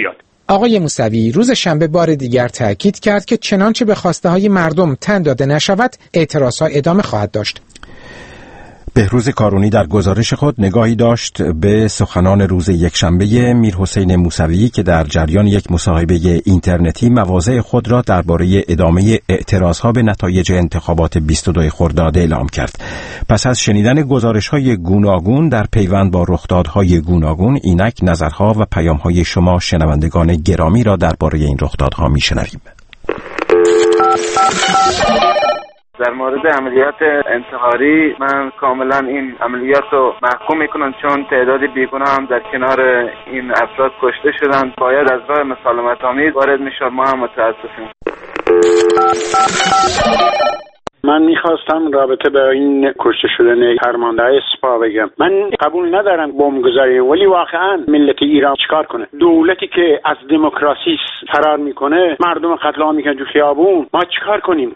آقای موسوی روز شنبه بار دیگر تاکید کرد که چنانچه به خواسته های مردم تن داده نشود، اعتراضها ادامه خواهد داشت. بهروز کارونی در گزارش خود نگاهی داشت به سخنان روز یکشنبه میرحسین موسوی که در جریان یک مصاحبه اینترنتی مواضع خود را درباره ادامه اعتراضها به نتایج انتخابات 22 خرداد اعلام کرد. پس از شنیدن گزارش‌های گوناگون در پیوند با رخدادهای گوناگون، اینک نظرها و پیام‌های شما شنوندگان گرامی را درباره این رخدادها می‌شنویم. در مورد عملیات انتحاری من کاملا این عملیات رو محکوم میکنم، چون تعداد بیگناه هم در کنار این افراد کشته شدند. باید از راه مسالمت آمیز وارد میشد. ما هم متاسفیم. من میخواستم رابطه به این کشته شدن فرمانده سپاه بگم. من قبول ندارم بمبگذاری، ولی واقعا ملت ایران چیکار کنه؟ دولتی که از دموکراسی فرار میکنه، مردم قتل عام میکنه تو خیابون، ما چیکار کنیم؟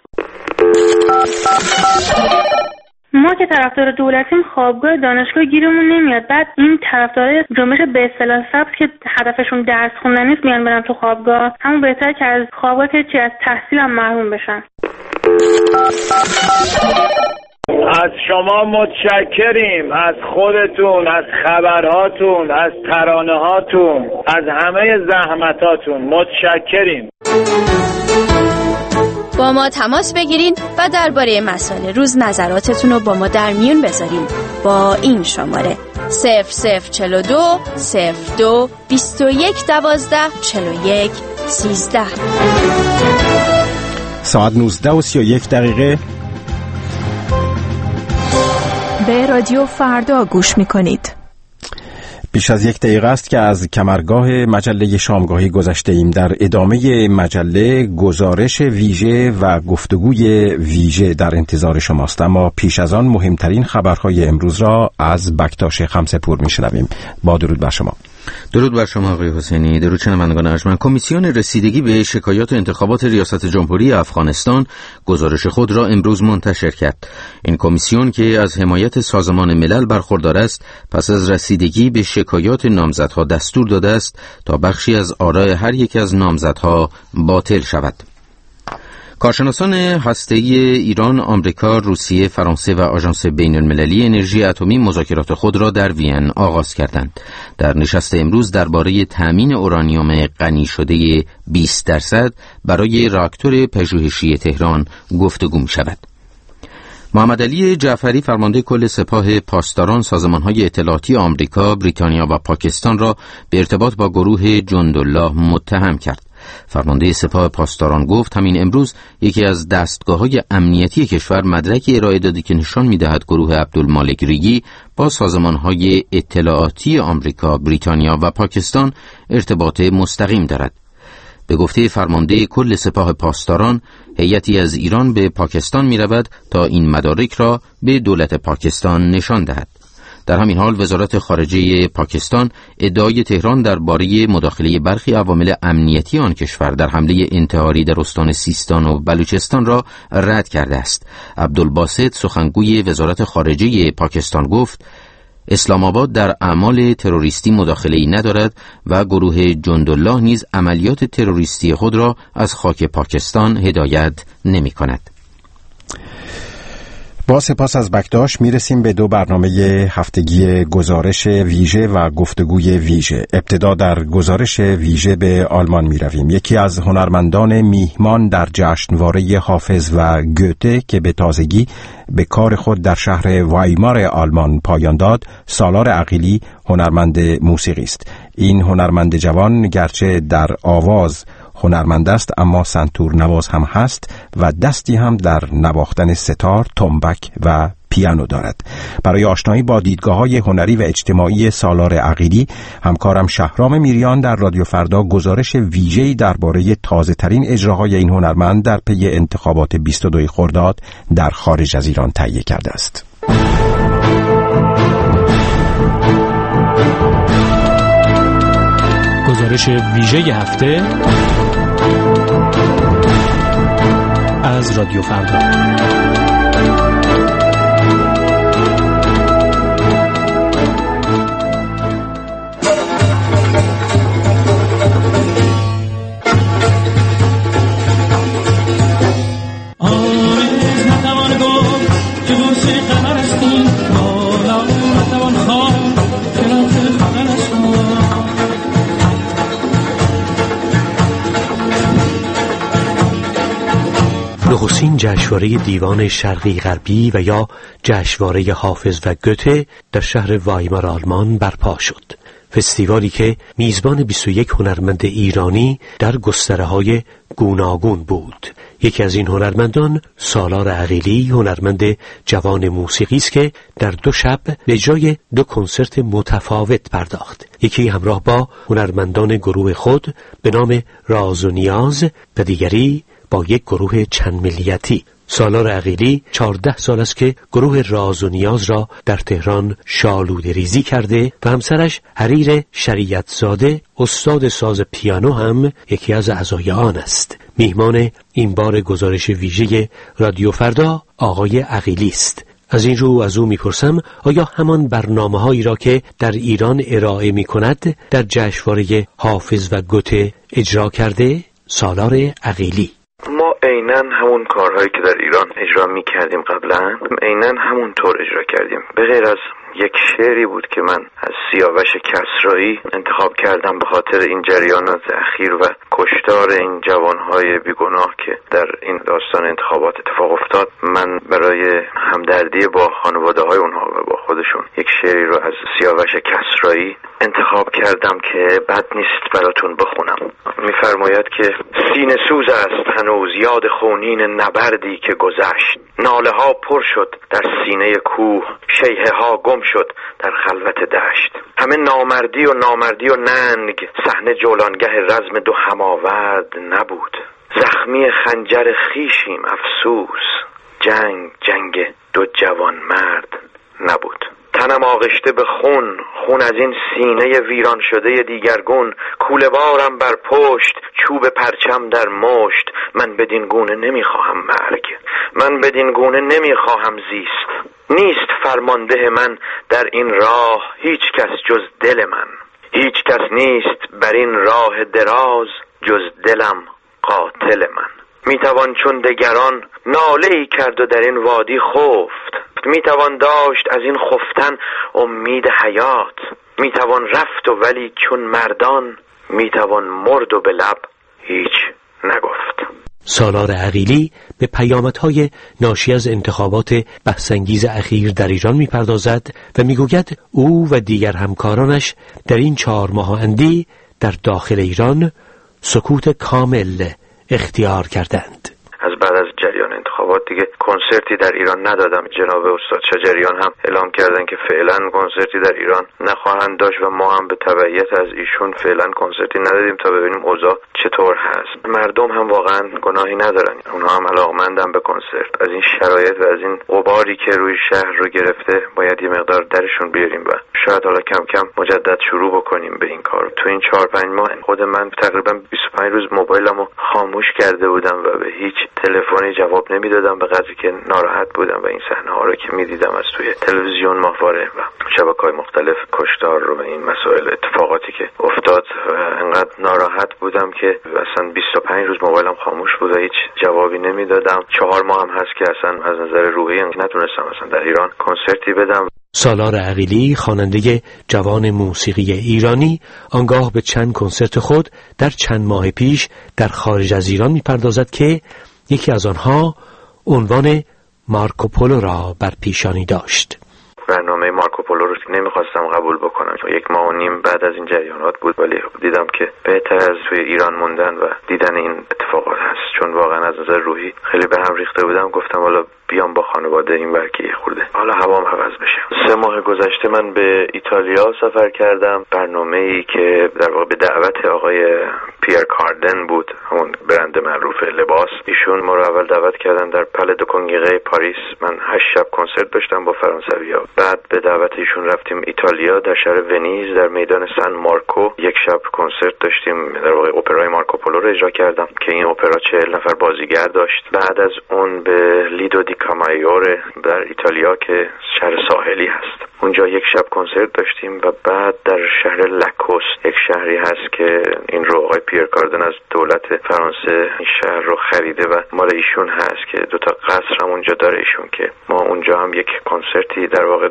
ما که طرفدار دولتیم، خوابگاه دانشگاه گیرمون نمیاد. بعد این طرفدارای جنبش به اصطلاح سبز که هدفشون درس خوندن نیست میان برن تو خوابگاه، همون بهتره که از خوابگاه که چی از تحصیل هم محروم بشن. از شما متشکریم، از خودتون، از خبرهاتون، از ترانه‌هاتون، از همه زحمتاتون متشکریم. با ما تماس بگیرین و درباره مسائل روز نظراتتون رو با ما در میون بذارین با این شماره 0042 02 21 12 41 13. ساعت 19:31 به رادیو فردا گوش میکنید. بیش از 1 دقیقه است که از کمرگاه مجله شامگاهی گذشته ایم. در ادامه مجله گزارش ویژه و گفتگوی ویژه در انتظار شماست، اما پیش از آن مهمترین خبرهای امروز را از بکتاش خمسه‌پور میشنویم. با درود بر شما. درود بر شما آقای حسینی. درود شنوندگان ارجمند. کمیسیون رسیدگی به شکایات انتخابات ریاست جمهوری افغانستان گزارش خود را امروز منتشر کرد. این کمیسیون که از حمایت سازمان ملل برخوردار است، پس از رسیدگی به شکایات نامزدها دستور داده است تا بخشی از آرای هر یک از نامزدها باطل شود. کارشناسان هسته‌ای ایران، آمریکا، روسیه، فرانسه و آژانس بین‌المللی انرژی اتمی مذاکرات خود را در وین آغاز کردند. در نشست امروز درباره تامین اورانیوم غنی شده 20% برای راکتور پژوهشی تهران گفتگو می‌شود. محمد علی جعفری فرمانده کل سپاه پاسداران سازمان‌های اطلاعاتی آمریکا، بریتانیا و پاکستان را به ارتباط با گروه جندالله متهم کرد. فرمانده سپاه پاسداران گفت همین امروز یکی از دستگاه‌های امنیتی کشور مدرکی ارائه داده که نشان می‌دهد گروه عبدالمالک ریگی با سازمان‌های اطلاعاتی آمریکا، بریتانیا و پاکستان ارتباط مستقیم دارد. به گفته فرمانده کل سپاه پاسداران، هیئتی از ایران به پاکستان می‌رود تا این مدارک را به دولت پاکستان نشان دهد. در همین حال وزارت خارجه پاکستان ادعای تهران درباره مداخله برخی عوامل امنیتی آن کشور در حمله انتحاری در استان سیستان و بلوچستان را رد کرده است. عبدالباسط سخنگوی وزارت خارجه پاکستان گفت اسلام آباد در اعمال تروریستی مداخله‌ای ندارد و گروه جندالله نیز عملیات تروریستی خود را از خاک پاکستان هدایت نمی‌کند. با سپاس از بکتاش میرسیم به 2 برنامه هفتگی گزارش ویژه و گفتگوی ویژه. ابتدا در گزارش ویژه به آلمان میرویم. یکی از هنرمندان میهمان در جشنواره حافظ و گوته که به تازگی به کار خود در شهر وایمار آلمان پایان داد، سالار عقیلی هنرمند موسیقی است. این هنرمند جوان گرچه در آواز هنرمند است، اما سنتور نواز هم هست و دستی هم در نواختن ستار، تنبک و پیانو دارد. برای آشنایی با دیدگاه‌های هنری و اجتماعی سالار عقیلی، همکارم شهرام میریان در رادیو فردا گزارش ویژه‌ای درباره تازه‌ترین اجراهای این هنرمند در پی انتخابات 22 خرداد در خارج از ایران تهیه کرده است. گزارش ویژه هفته از رادیو فردا. نخستین جشنواره دیوان شرقی غربی و یا جشنواره حافظ و گوته در شهر وایمار آلمان برپا شد. فستیوالی که میزبان 21 هنرمند ایرانی در گستره‌های گوناگون بود. یکی از این هنرمندان سالار عقیلی، هنرمند جوان موسیقی است که در 2 شب به اجرای 2 کنسرت متفاوت پرداخت. یکی همراه با هنرمندان گروه خود به نام راز و نیاز و دیگری با یک گروه چند ملیتی. سالار عقیلی 14 سال است که گروه راز و نیاز را در تهران شالوده ریزی کرده و همسرش حریر شریعت زاده استاد ساز پیانو هم یکی از اعضای آن است. میهمان این بار گزارش ویژه رادیو فردا آقای عقیلی است. از این رو از او میپرسم آیا همان برنامه‌هایی را که در ایران ارائه می‌کند در جشنواره حافظ و گوته اجرا کرده؟ سالار عقیلی: ما عیناً همون کارهایی که در ایران اجرا می‌کردیم قبلا عیناً همون طور اجرا کردیم، به غیر از یک شعری بود که من از سیاوش کسرایی انتخاب کردم به خاطر این جریانات اخیر و کشتار این جوانهای بیگناه که در این داستان انتخابات اتفاق افتاد. من برای همدردی با خانواده‌های اونها و با خودشون یک شعری رو از سیاوش کسرایی انتخاب کردم که بد نیست براتون بخونم. می‌فرماید که سینه سوز است هنوز یاد خونین نبردی که گذشت، ناله ها پر شد در سینه کوه، شیهه ها گم شد در خلوت دشت، همه نامردی و ننگ، صحنه جولانگه رزم 2 هماورد نبود، زخمی خنجر خیشیم افسوس، جنگ 2 جوان مرد نبود. تنم آغشته به خون از این سینه ویران شده دیگرگون، کوله بارم بر پشت، چوب پرچم در مشت، من بدین گونه نمیخواهم مرگ، من بدین گونه نمیخواهم زیست، نیست فرمانده من در این راه هیچ کس جز دل من، هیچ کس نیست بر این راه دراز جز دلم قاتل من. میتوان چون دگران ناله‌ای کرد و در این وادی خفت، میتوان داشت از این خفتن امید حیات، میتوان رفت و ولی چون مردان، میتوان مرد و به لب هیچ نگفت. سالار عقیلی به پیامدهای ناشی از انتخابات بحث‌انگیز اخیر در ایران میپردازد و میگوید او و دیگر همکارانش در این 4 ماه اندی در داخل ایران سکوت کامل اختیار کردند. از بعد از جریان انتخابات دیگه کنسرتی در ایران ندادم. جناب استاد شجریان هم اعلام کردن که فعلا کنسرتی در ایران نخواهند داشت و ما هم به تبعیت از ایشون فعلا کنسرتی ندادیم تا ببینیم اوضاع چطور هست. مردم هم واقعا گناهی ندارن، اونها هم علاقمندن به کنسرت. از این شرایط و از این غباری که روی شهر رو گرفته باید یه مقدار درشون بیاریم و شاید حالا کم کم مجدد شروع بکنیم به این کار. تو این 4-5 ماه خود من تقریبا 25 روز موبایلمو خاموش کرده بودم و به هیچ تلفنی جواب نمیدادم، به قدری که ناراحت بودم و این صحنه ها رو که میدیدم از توی تلویزیون ماهواره و شبکه‌های مختلف، کشتار رو و این مسائل اتفاقاتی که افتاد، انقدر ناراحت بودم که اصلا 25 روز موبایلم خاموش بود و هیچ جوابی نمیدادم. 4 ماه هم هست که اصلا از نظر روحی نتونستم اصلا در ایران کنسرتی بدم. سالار عقیلی، خواننده جوان موسیقی ایرانی، آنگاه به چند کنسرت خود در چند ماه پیش در خارج از ایران می‌پردازد که یکی از آنها عنوان مارکوپولو را بر پیشانی داشت. برنامه مارکوپولو رو نمیخواستم قبول بکنم. 1.5 ماه بعد از این جریانات بود، ولی دیدم که بهتر از توی ایران موندن و دیدن این اتفاقات هست، چون واقعا از نظر روحی خیلی به هم ریخته بودم. گفتم حالا بیام با خانواده این ورکی خورده حالا هوام عوض بشه. 3 ماه گذشته من به ایتالیا سفر کردم. برنامه‌ای که در واقع به دعوت آقای پیر کاردن بود، همون برند معروف لباس، ایشون ما رو اول دعوت کردن در پل دو کنگره پاریس. من 8 شب کنسرت داشتم با فرانسوی‌ها. بعد به دعوت ایشون رفتیم ایتالیا، در شهر ونیز در میدان سن مارکو 1 شب کنسرت داشتیم. در واقع اپرای مارکوپولو رو اجرا کردم که این اپرا 40 نفر بازیگر داشت. بعد از اون به لیدو دی کامایور در ایتالیا که شهر ساحلی هست، اونجا 1 شب کنسرت داشتیم و بعد در شهر لاکوست، یک شهری هست که این رو آقای پیر کاردن از دولت فرانسه این شهر رو خریده و مال ایشون هست که 2 تا قصر هم اونجا داره ایشون، که ما اونجا هم 1 کنسرتی در واقع نزدیک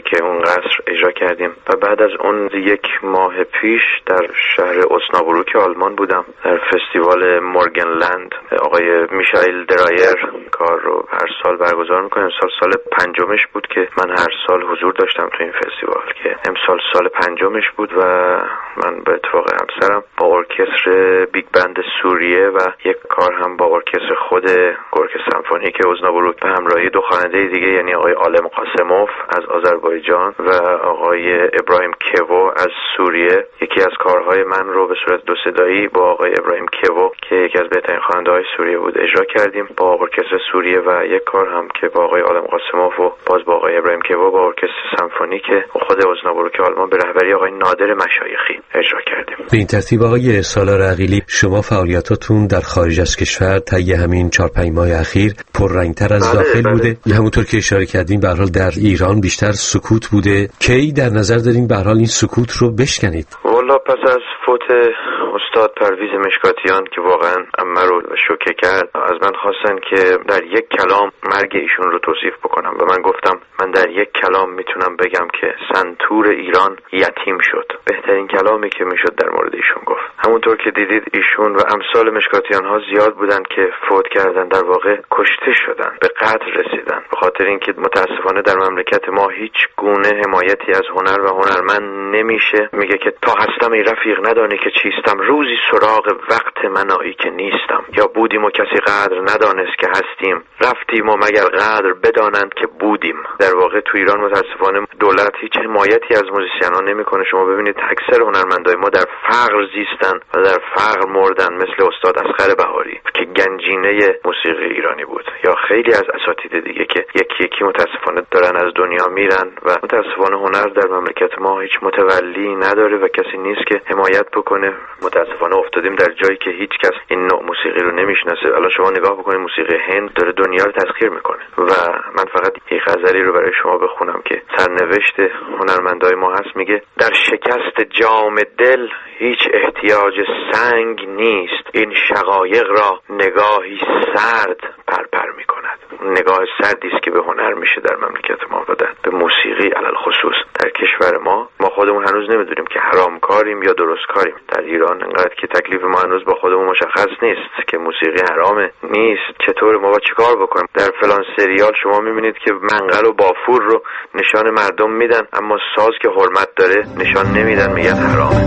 که اون قصر اجرا کردیم و بعد از اون 1 ماه پیش در شهر اسنابروک آلمان بودم در فستیوال مورگنلند. آقای میشائیل درایر کار رو هر سال برگزار میکنه. سال 5مش بود که من هر سال حضور داشتم تو این فستیوال که امسال سال 5مش بود و من به اتفاق همسرم با ارکستر بیگ بند سوریه و یک کار هم با ارکستر خود ارکستر سمفونیک اوزنابروک به همراهی 2 خواننده دیگه، یعنی آقای عالم قاسموف از آذربایجان و آقای ابراهیم کیوو از سوریه، یکی از کارهای من رو به صورت 2 صدایی با آقای ابراهیم کیوو که یکی از بهترین خواننده‌های سوریه بود اجرا کردیم با ارکستر سوریه و یک کار هم که با آقای عالم قاسموف و باز با آقای ابراهیم کیوو با ارکستر سمفونیک خود اوزنابروک آلمان به رهبری آقای نادر مشایخی اجرا کردیم. به این ترتیب آقای سالار عقیلی، شما فعالیتاتون در خارج از کشور طی همین 4-5 ماه اخیر پررنگتر از داخل بوده. همونطور که اشاره کردین به هر حال در ایران بیشتر سکوت بوده. کی در نظر دارین به هر حال این سکوت رو بشکنید؟ والا پس از فوت استاد پرویز مشکاتیان که واقعا عمه رو شوکه کرد، از من خواستن که در یک کلام مرگ ایشون رو توصیف بکنم و من گفتم من در یک کلام میتونم بگم که سنتور ایران یتیم شد. بهترین کلامی که میشد در مورد ایشون گفت. همونطور که دیدید ایشون و امثال مشکاتیان ها زیاد بودن که فوت کردن، در واقع کشته شدن، به قتل رسیدن، به خاطر اینکه متاسفانه در مملکت ما هیچ گونه حمایتی از هنر و هنرمند نمیشه. میگه که تا هستم ای رفیق ندانی که چیستم، روزی سراغ وقت من آیی که نیستم. یا بودیم و کسی قدر ندانست که هستیم، رفتیم و مگر قدر بدانند که بودیم. در واقع تو ایران متاسفانه دولت هیچ حمایتی از موزیسین‌ها نمیکنه. شما ببینید اکثر هنرمندای ما در فقر زیستن و در فقر مردن، مثل استاد اصغر بهاری که گنجینه موسیقی ایرانی بود، یا خیلی از اساتید دیگه که یکی متاسفانه دارن از دنیا میرن و متاسفانه هنر در مملکت ما هیچ متولی نداره و کسی نیست که حمایت بکنه. متاسفانه افتادیم در جایی که هیچ کس این نوع موسیقی رو نمیشناسه. الان شما نگاه بکنید موسیقی هند داره دنیا رو تسخیر میکنه و من فقط یک غزلی رو برای شما بخونم که سرنوشت هنرمندای ما هست. میگه در شکست جام دل هیچ احتیاج سنگ نیست، این شقایق را نگاهی سرد پرپر میکند. نگاه سردی است که به هنر میشه در مملکت ما و به موسیقی علل خصوص در کشور ما. ما خودمون هنوز نمیدونیم که حرام کاریم یا درست کاریم. در ایران انقدر که تکلیف ما هنوز با خودمون مشخص نیست که موسیقی حرامه نیست، چطور ما با چیکار بکنیم. در فلان سریال شما میبینید که منقل و بافور رو نشان مردم میدن، اما ساز که حرمت داره نشان نمیدن، میگن حرامه.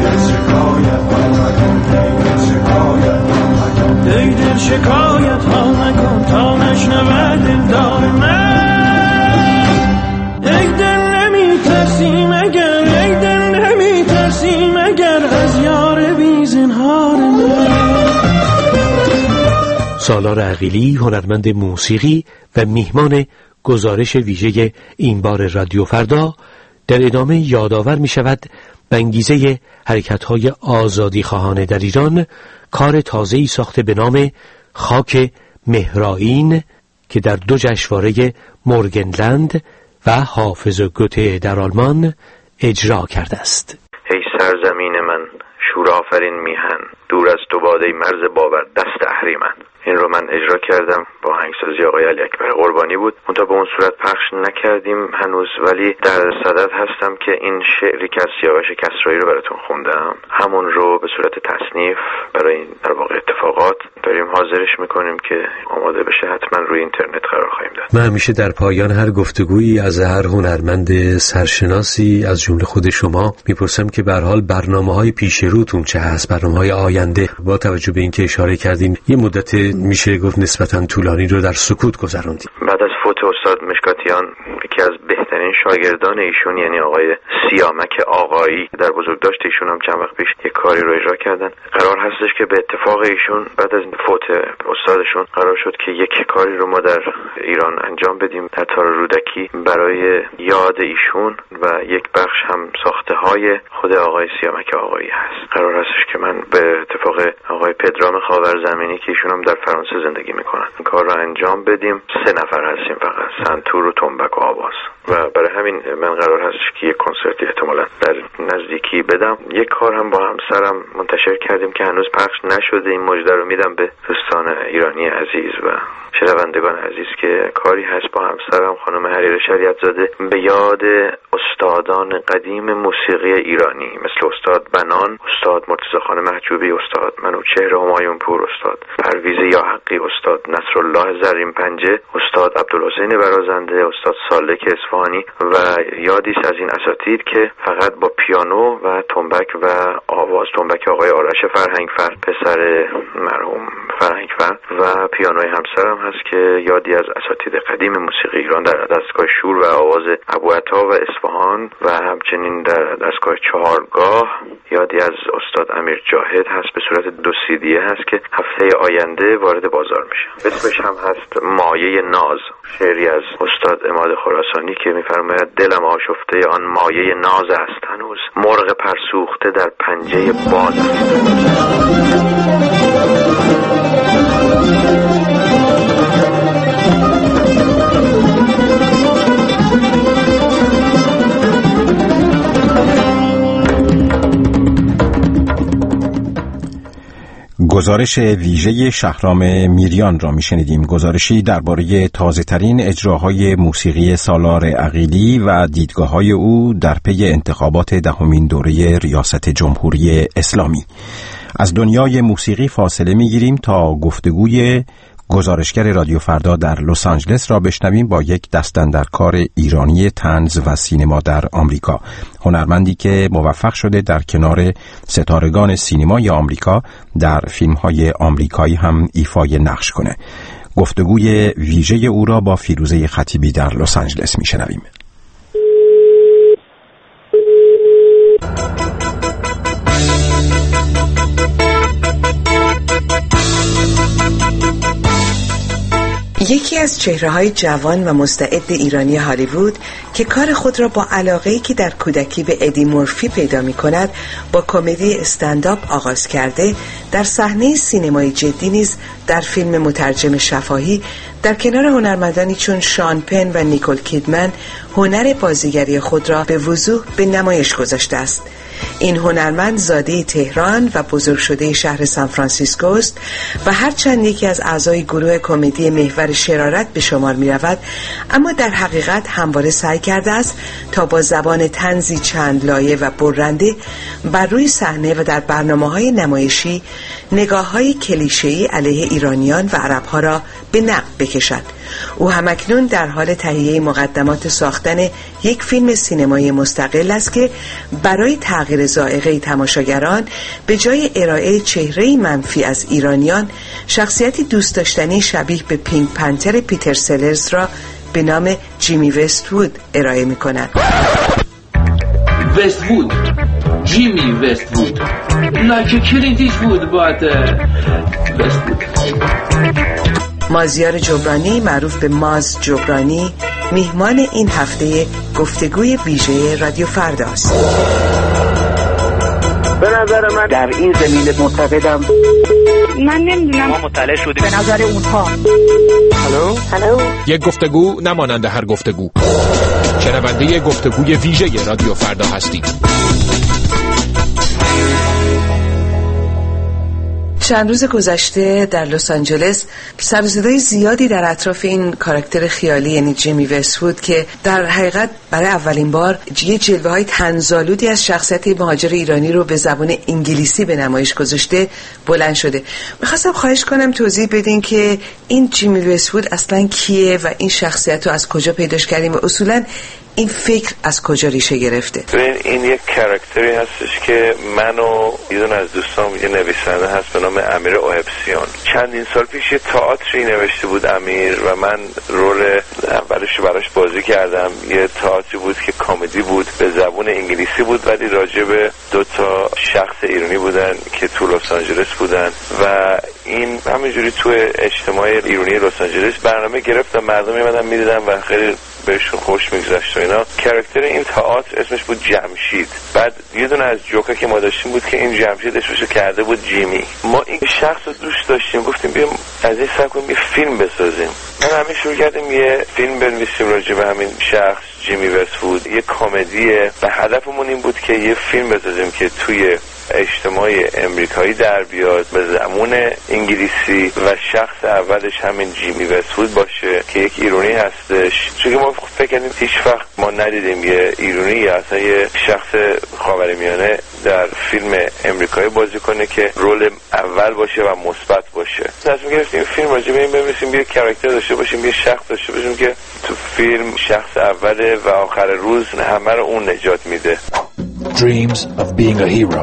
ای دل شکایت ها نکن تا نشنوه دلدار من. ای دل نمی ترسی مگر، ای دل نمی ترسی مگر از یار بی زنهار من. سالار عقیلی، هنرمند موسیقی و میهمان گزارش ویژه این بار رادیو فردا، در ادامه یادآور می شود به انگیزه حرکت‌های آزادی خواهانه در ایران کار تازه‌ای ساخته به نام خاک مهرائین که در 2 جشنواره مورگنلند و حافظ گوته در آلمان اجرا کرده است. ای سرزمین من شورآفرین میهن، دور از تو باده مرز باور دست اهریمن. این رو من اجرا کردم با آهنگسازی آقای علی اکبر قربانی بود. منتها به اون صورت پخش نکردیم هنوز، ولی در صدد هستم که این شعری که از سیاوش کسرایی رو براتون خوندم همون رو به صورت تصنیف برای این در واقع اتفاقات داریم حاضرش میکنیم که آماده بشه. حتما روی اینترنت قرار خواهیم داد. من همیشه در پایان هر گفتگویی از هر هنرمند سرشناسی از جمله خود شما میپرسم که به هر حال برنامه‌های پیش روتون چه هست، برنامه‌های آینده، با توجه به اینکه اشاره کردین یه مدت میشه گفت نسبتاً طولانی رو در سکوت گذروندیم. بعد از فوت استاد مشکاتیان یکی از بهترین شاگردان ایشون یعنی آقای سیامک آقایی در بزرگداشت ایشون هم چند وقت پیش یک کاری رو اجرا کردن. قرار هستش که به اتفاق ایشون بعد از فوت استادشون قرار شد که یک کاری رو ما در ایران انجام بدیم در تار رودکی برای یاد ایشون و یک بخش هم ساخته های خود آقای سیامک آقایی هست. قرار هستش که که من به اتفاق آقای پدرام خاورزمینی که ایشون هم در فرانسه زندگی میکنن این کار رو انجام بدیم. 3 نفر هستیم فقط، سنتور و تنبک و آواز، و برای همین من قرار هست که یک کنسرتی احتمالاً در نزدیکی بدم. یک کار هم با همسرم منتشر کردیم که هنوز پخش نشده. این مژده رو میدم به دوستان ایرانی عزیز و شنوندگان عزیز که کاری هست با همسرم خانم حریر شریعتزاده به یاد استادان قدیم موسیقی ایرانی مثل استاد بنان، استاد مرتضی خان محجوبی، استاد منوچهر همایون پور، استاد پرویز یاحقی، استاد نصرالله زرین پنجه، استاد عبدالحسین برازنده، استاد سالک اصفهانی و یادی از این اساتید که فقط با پیانو و تنبک و آواز، تنبک آقای آرش فرهنگفر پسر مرحوم فرهنگفر و پیانوی همسرم هست که یادی از اساتید قدیم موسیقی ایران در دستگاه شور و آواز ابوعطا و اصفهان و همچنین در دستگاه چهارگاه یادی از استاد امیر جاهد هست به صورت 2 CD هست که هفته آینده وارد بازار میشه. اسمش هم هست مایه ناز، شعری از استاد عماد خراسانی که میفرماید دلم آشفته آن مایه ناز است، هنوز مرغ پرسوخته در پنجه باز است. گزارش ویژه شهرام میریان را میشنیدیم. گزارشی درباره تازه‌ترین اجراهای موسیقی سالار عقیلی و دیدگاه‌های او در پی انتخابات 10مین دوره ریاست جمهوری اسلامی. از دنیای موسیقی فاصله میگیریم تا گفتگوی گزارشگر رادیو فردا در لس آنجلس را بشنویم با یک دستاندرکار ایرانی طنز و سینما در آمریکا، هنرمندی که موفق شده در کنار ستارگان سینمای آمریکا در فیلم‌های آمریکایی هم ایفای نقش کنه. گفتگوی ویژه او را با فیروزه خطیبی در لس آنجلس میشنویم. یکی از چهره‌های جوان و مستعد ایرانی هالیوود که کار خود را با علاقه‌ای که در کودکی به ادی مورفی پیدا می‌کند با کمدی استندآپ آغاز کرده، در صحنه سینمای جدی نیز در فیلم مترجم شفاهی در کنار هنرمندانی چون شان پن و نیکول کیدمن هنر بازیگری خود را به وضوح به نمایش گذاشته است. این هنرمند زاده تهران و بزرگ شده شهر سان فرانسیسکو است و هرچند یکی از اعضای گروه کمدی محور شرارت به شمار می رود، اما در حقیقت همواره سعی کرده است تا با زبان طنزی چند لایه و برنده بر روی صحنه و در برنامه‌های نمایشی نگاه‌های کلیشه‌ای علیه ایرانیان و عرب‌ها را به نقد بکشد. او همکنون در حال تهیه مقدمات ساختن یک فیلم سینمایی مستقل است که برای تغییر ذائقه تماشاگران به جای ارائه چهره‌ای منفی از ایرانیان، شخصیتی دوست داشتنی شبیه به پینک پنتر پیتر سلرز را به نام جیمی وست‌وود ارائه می‌کند. وست‌وود، جیمی وست‌وود، like Clint Eastwood but وست‌وود. مازیار جبرانی، معروف به ماز جبرانی، میهمان این هفته گفتگوی ویژه رادیو فرداست. به نظر من در این زمینه معتقدم من نمیدونم، ما مطلع شدیم به نظر اونها. هلو یک گفتگو نمانند هر گفتگو. شنونده گفتگوی ویژه رادیو فردا هستید. چند روز گذشته در لس آنجلس سر و صدای زیادی در اطراف این کاراکتر خیالی یعنی جیمی وست‌وود که در حقیقت برای اولین بار یه جلوه‌های طنزآلودی از شخصیت مهاجر ایرانی رو به زبان انگلیسی به نمایش گذاشته بلند شده. می‌خواستم خواهش کنم توضیح بدین که این جیمی وست‌وود اصلاً کیه و این شخصیت رو از کجا پیداش کردیم و اصولاً این فکر از کجا ریشه گرفته؟ این یک کاراکتری هستش که من و یه دونه از دوستام یه نویسنده هست به نام امیر اوهبسیان چندین سال پیش یه تئاتری نوشته بود امیر و من رول اولش رو براش بازی کردم. یه تئاتری بود که کمدی بود، به زبان انگلیسی بود ولی راجع به 2 شخص ایرانی بودن که تو لس آنجلس بودن و این همینجوری تو اجتماع ایرانی لس آنجلس برنامه گرفت و مردم میمدن میدیدن و خیلی بهشون خوش میگذشت و اینا. کاراکتر این تئاتر اسمش بود جمشید. بعد یه دونه از جوکا که ما داشتیم بود که این جمشید اسمش کرده بود جیمی. ما این شخص رو دوست داشتیم، گفتیم بیام از این سبک یه فیلم بسازیم. من همین شروع کردیم یه فیلم بنویسیم راجع به همین شخص جیمی وست‌وود. یه کمدیه و هدفمون این بود که یه فیلم بسازیم که توی اجتماع امریکایی در بیاد به زبان انگلیسی و شخص اولش همین جیمی وست‌وود باشه که یک ایرانی هستش. چون ما فکر کردیم هیچ وقت ما ندیدیم یه ایرانی یا اصلا یه شخص خاورمیانه در فیلم امریکایی بازی کنه که رول اول باشه و مثبت باشه. تصمیم گرفتیم فیلم راجع به این بنویسیم، یه کاراکتر داشته باشیم، یه شخص داشته باشیم که تو فیلم شخص اوله و آخر روز همه رو اون نجات میده. Dreams of being a hero.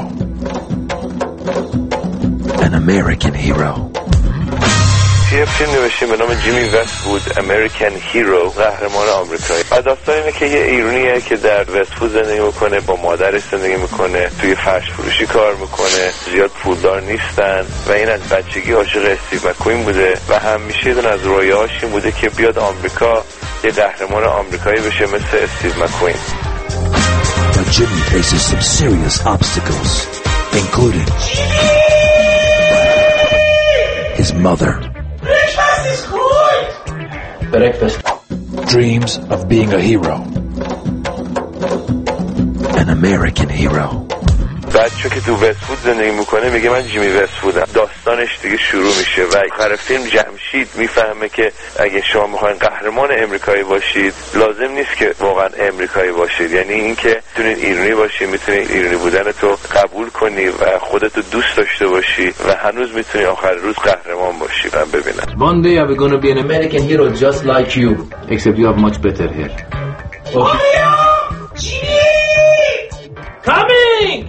An American hero. یه فیلم نوشتیم به نام جیمی وست‌وود امریکن هیرو، قهرمان آمریکایی. و داستان اینه که یه ایرانیه که در وست‌وود زندگی میکنه، با مادرش زندگی میکنه، توی فرش فروشی کار میکنه، زیاد پولدار نیستن و این از بچگی عاشق استیو مک‌کوین بوده و همیشه یه از رویاهاش این بوده که بیاد آمریکا یه قهرمان آمریکایی بشه مثل استیو مک‌کوین. But Jimmy faces some serious obstacles, including his mother. Breakfast. Dreams of being a hero. An American hero. بعد چون که تو وست‌وود زندگی میکنه میگه من جیمی وست‌وودم. داستانش دیگه شروع میشه و آخر فیلم جمشید میفهمه که اگه شما میخواین قهرمان امریکایی باشید لازم نیست که واقعا امریکایی باشید، یعنی اینکه میتونید ایرانی باشید، میتونید ایرانی بودن تو قبول کنی و خودتو دوست داشته باشی و هنوز میتونی آخر روز قهرمان باشی. من ببینم One day I'm gonna be an American hero just like you, except you have much better hair. Coming!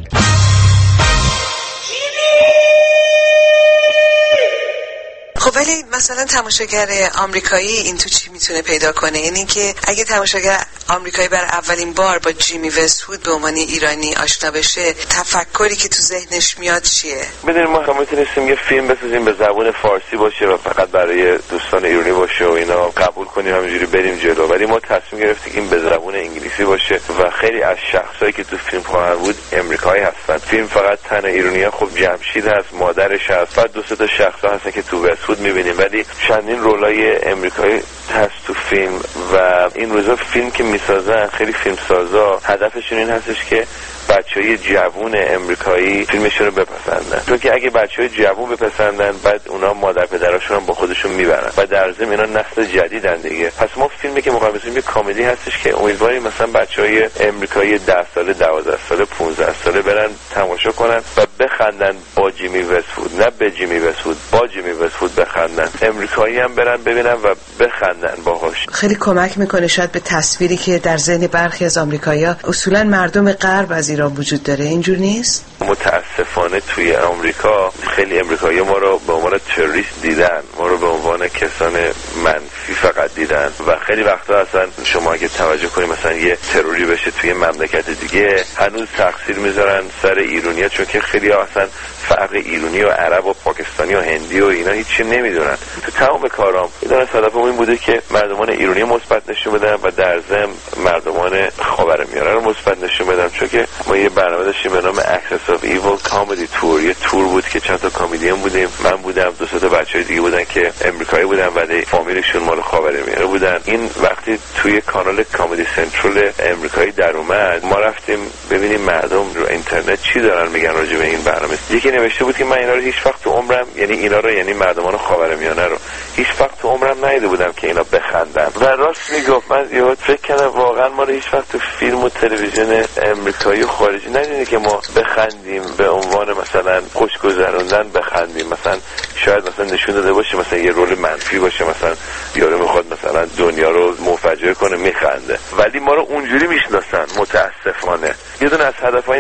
خب ولی مثلا تماشاگر آمریکایی این تو چی میتونه پیدا کنه؟ یعنی که اگه تماشاگر آمریکایی برای اولین بار با جیمی وست‌وود به عنوان ایرانی آشنا بشه، تفکری که تو ذهنش میاد چیه؟ بدونیم ما هم میتونستیم یه فیلم بسازیم به زبان فارسی باشه و فقط برای دوستان ایرانی باشه و اینا قبول کنیم همینجوری بریم جلو، ولی ما تصمیم گرفتیم این به زبان انگلیسی باشه و خیلی از شخصایی که تو فیلم خواهند بود امریکایی هستن. فیلم فقط تن ایرانی‌ها، خب جمشید هست، مادرش هست، بعد دو سه تا شخصا هستن که تو وست‌وود می‌بینیم، ولی چندین رولای امریکایی هست تو فیلم و این روزا فیلم که میسازن خیلی فیلمسازا هدفشون این هستش که بچهای جوون امریکایی فیلمشون رو بپسندن، چون که اگه بچهای جوون بپسندن بعد اونا مادر پدراشون هم با خودشون میبرن و در ضمن اینا نسل جدیدن دیگه. پس ما فیلمی که میخوایم بسازیم یه کمدی هستش که امیدواریم مثلا بچهای امریکایی 10 ساله، 12 ساله، 15 ساله برن تماشا کنن و بخندن با جیمی وست‌وود، نه به جیمی وست‌وود، با جیمی وست‌وود بخندن. امریکایی هم برن ببینن و بخندن باهاش. خیلی کمک میکنه شاید به تصویری که در ذهن برخی از آمریکایی‌ها اصولا مردم غرب از ایران وجود داره. اینجور نیست؟ متاسفانه توی آمریکا خیلی امریکایی ما رو به عنوان تروریست دیدن، ما رو به عنوان کسان منفی فقط دیدن و خیلی وقتا اصلا شما اگه توجه کنید مثلا یه تروری بشه توی مملکت دیگه هنوز تقصیر میذارن سر ایرانی‌ها، چون که خیلی ها اصلا فرق ایرانی و عرب و پاکستانی و هندی و اینا هیچی نمیدونن. تو تمام کارام اینا هدفم این بوده که مردمان ایرانی مثبت نشون بدن و در ضمن مردمان خاورمیانه رو مثبت نشون بدن، چون که ما یه برنامه داشتیم به نام Access of Evil Comedy Tour. یه تور بود که چند تا کمدین بودیم، من بودم، دو سه تا بچهای دیگه بودن که امریکایی بودن ولی فامیلشون مال خاورمیانه بودن. این وقتی توی کانال کامدی سنترال امریکایی در اومد ما رفتیم ببینیم مردم رو اینترنت چی دارن میگن راجع به این برنامه. یکی نوشته بود که من اینا رو هیچ وقت تو عمرم، یعنی اینا رو یعنی مردمان خاورمیانه رو هیچ وقت تو عمرم ندیده بودم که اینا بخندن. و راست میگفت. من یهو فکر کردم واقعا ما رو هیچ وقت تو فیلم و تلویزیون امریکایی و خارجی ندیدیم که ما بخندیم به عنوان مثلا خوشگذروندن بخندیم. مثلا شاید مثلا نشون داده باشه مثلا یه رول منفی باشه، مثلا یارو میخواد مثلا دنیا رو منفجر کنه میخنده، ولی ما رو اونجوری میشناسن متاسفانه. یه دونه از هدفهای من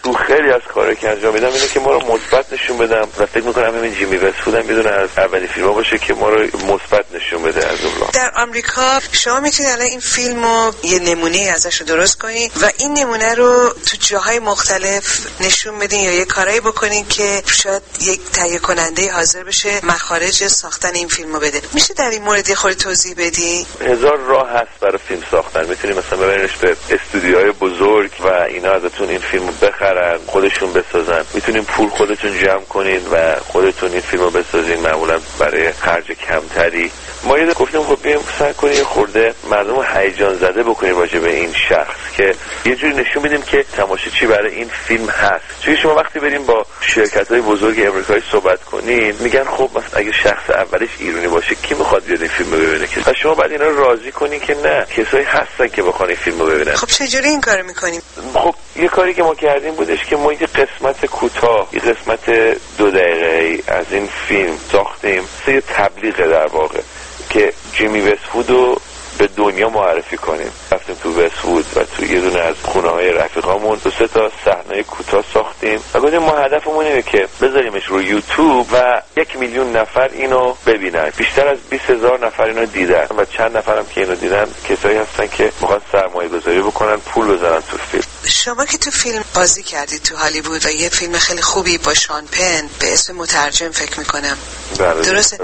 تو خیلی از کارهایی که انجام میدم اینه که ما رو مثبت نشون بدم و فکر میکنم همین جیمی وست‌وود هم میدونه از اولین فیلم‌ها باشه که ما رو مثبت نشون بده. از اون در آمریکا شما میتونید الان این فیلمو یه نمونه ازش رو درست کنین و این نمونه رو تو جاهای مختلف نشون بدین یا یه کارایی بکنین که شاید یک تهیه کننده حاضر بشه مخارج ساختن این فیلمو بده. میشه در این مورد خود توضیح بدی؟ هزار راه هست برای فیلم ساختن. میتونید مثلا ببرینش به استودیوهای بزرگ و اینا ازتون این فیلمو بخرن، خودشون بسازن. میتونین پول خودتون جمع کنین و خودتون این فیلمو بسازین، معمولا برای خرج کمتری. ما یه گفتیم خب بیایم سعی کنیم خورده مردم هیجان زده بکنیم راجع به این شخص که یه جوری نشون بدیم که تماشاچی برای این فیلم هست. چون شما وقتی بریم با شرکت‌های بزرگ آمریکایی صحبت کنین میگن خب مثلا اگه شخص اولش ایرانی باشه کی میخواد بیاد این فیلمو ببینه؟ که شما بعد اینا رو راضی کنین که نه، کسایی هستن که بخوان این فیلمو ببینن. خب چجوری این کارو میکنیم؟ خب یه کاری که ما کردیم بودش که ما یه قسمت کوتاه، یه قسمت 2 دقیقه‌ای از این فیلم ساختیم. یه تبلیغ در واقع که جیمی وست‌وود رو به دنیا معرفی کنیم. رفتیم تو وست‌وود و تو یه دونه از خونه‌های رفیقامون 2-3 تا صحنه کوتاه ساختیم و گفتیم ما هدفمون اینه که بذاریمش رو یوتیوب و 1 میلیون نفر اینو ببینن. بیشتر از 20,000 نفر اینو دیدن و چند نفرم که اینو دیدن کسایی هستن که میخوان سرمایه‌گذاری بکنن، پول بذارن تو فیلم. شما که تو فیلم بازی کردید تو هالیوود و یه فیلم خیلی خوبی با شان پن به اسم مترجم فکر میکنم، درسته؟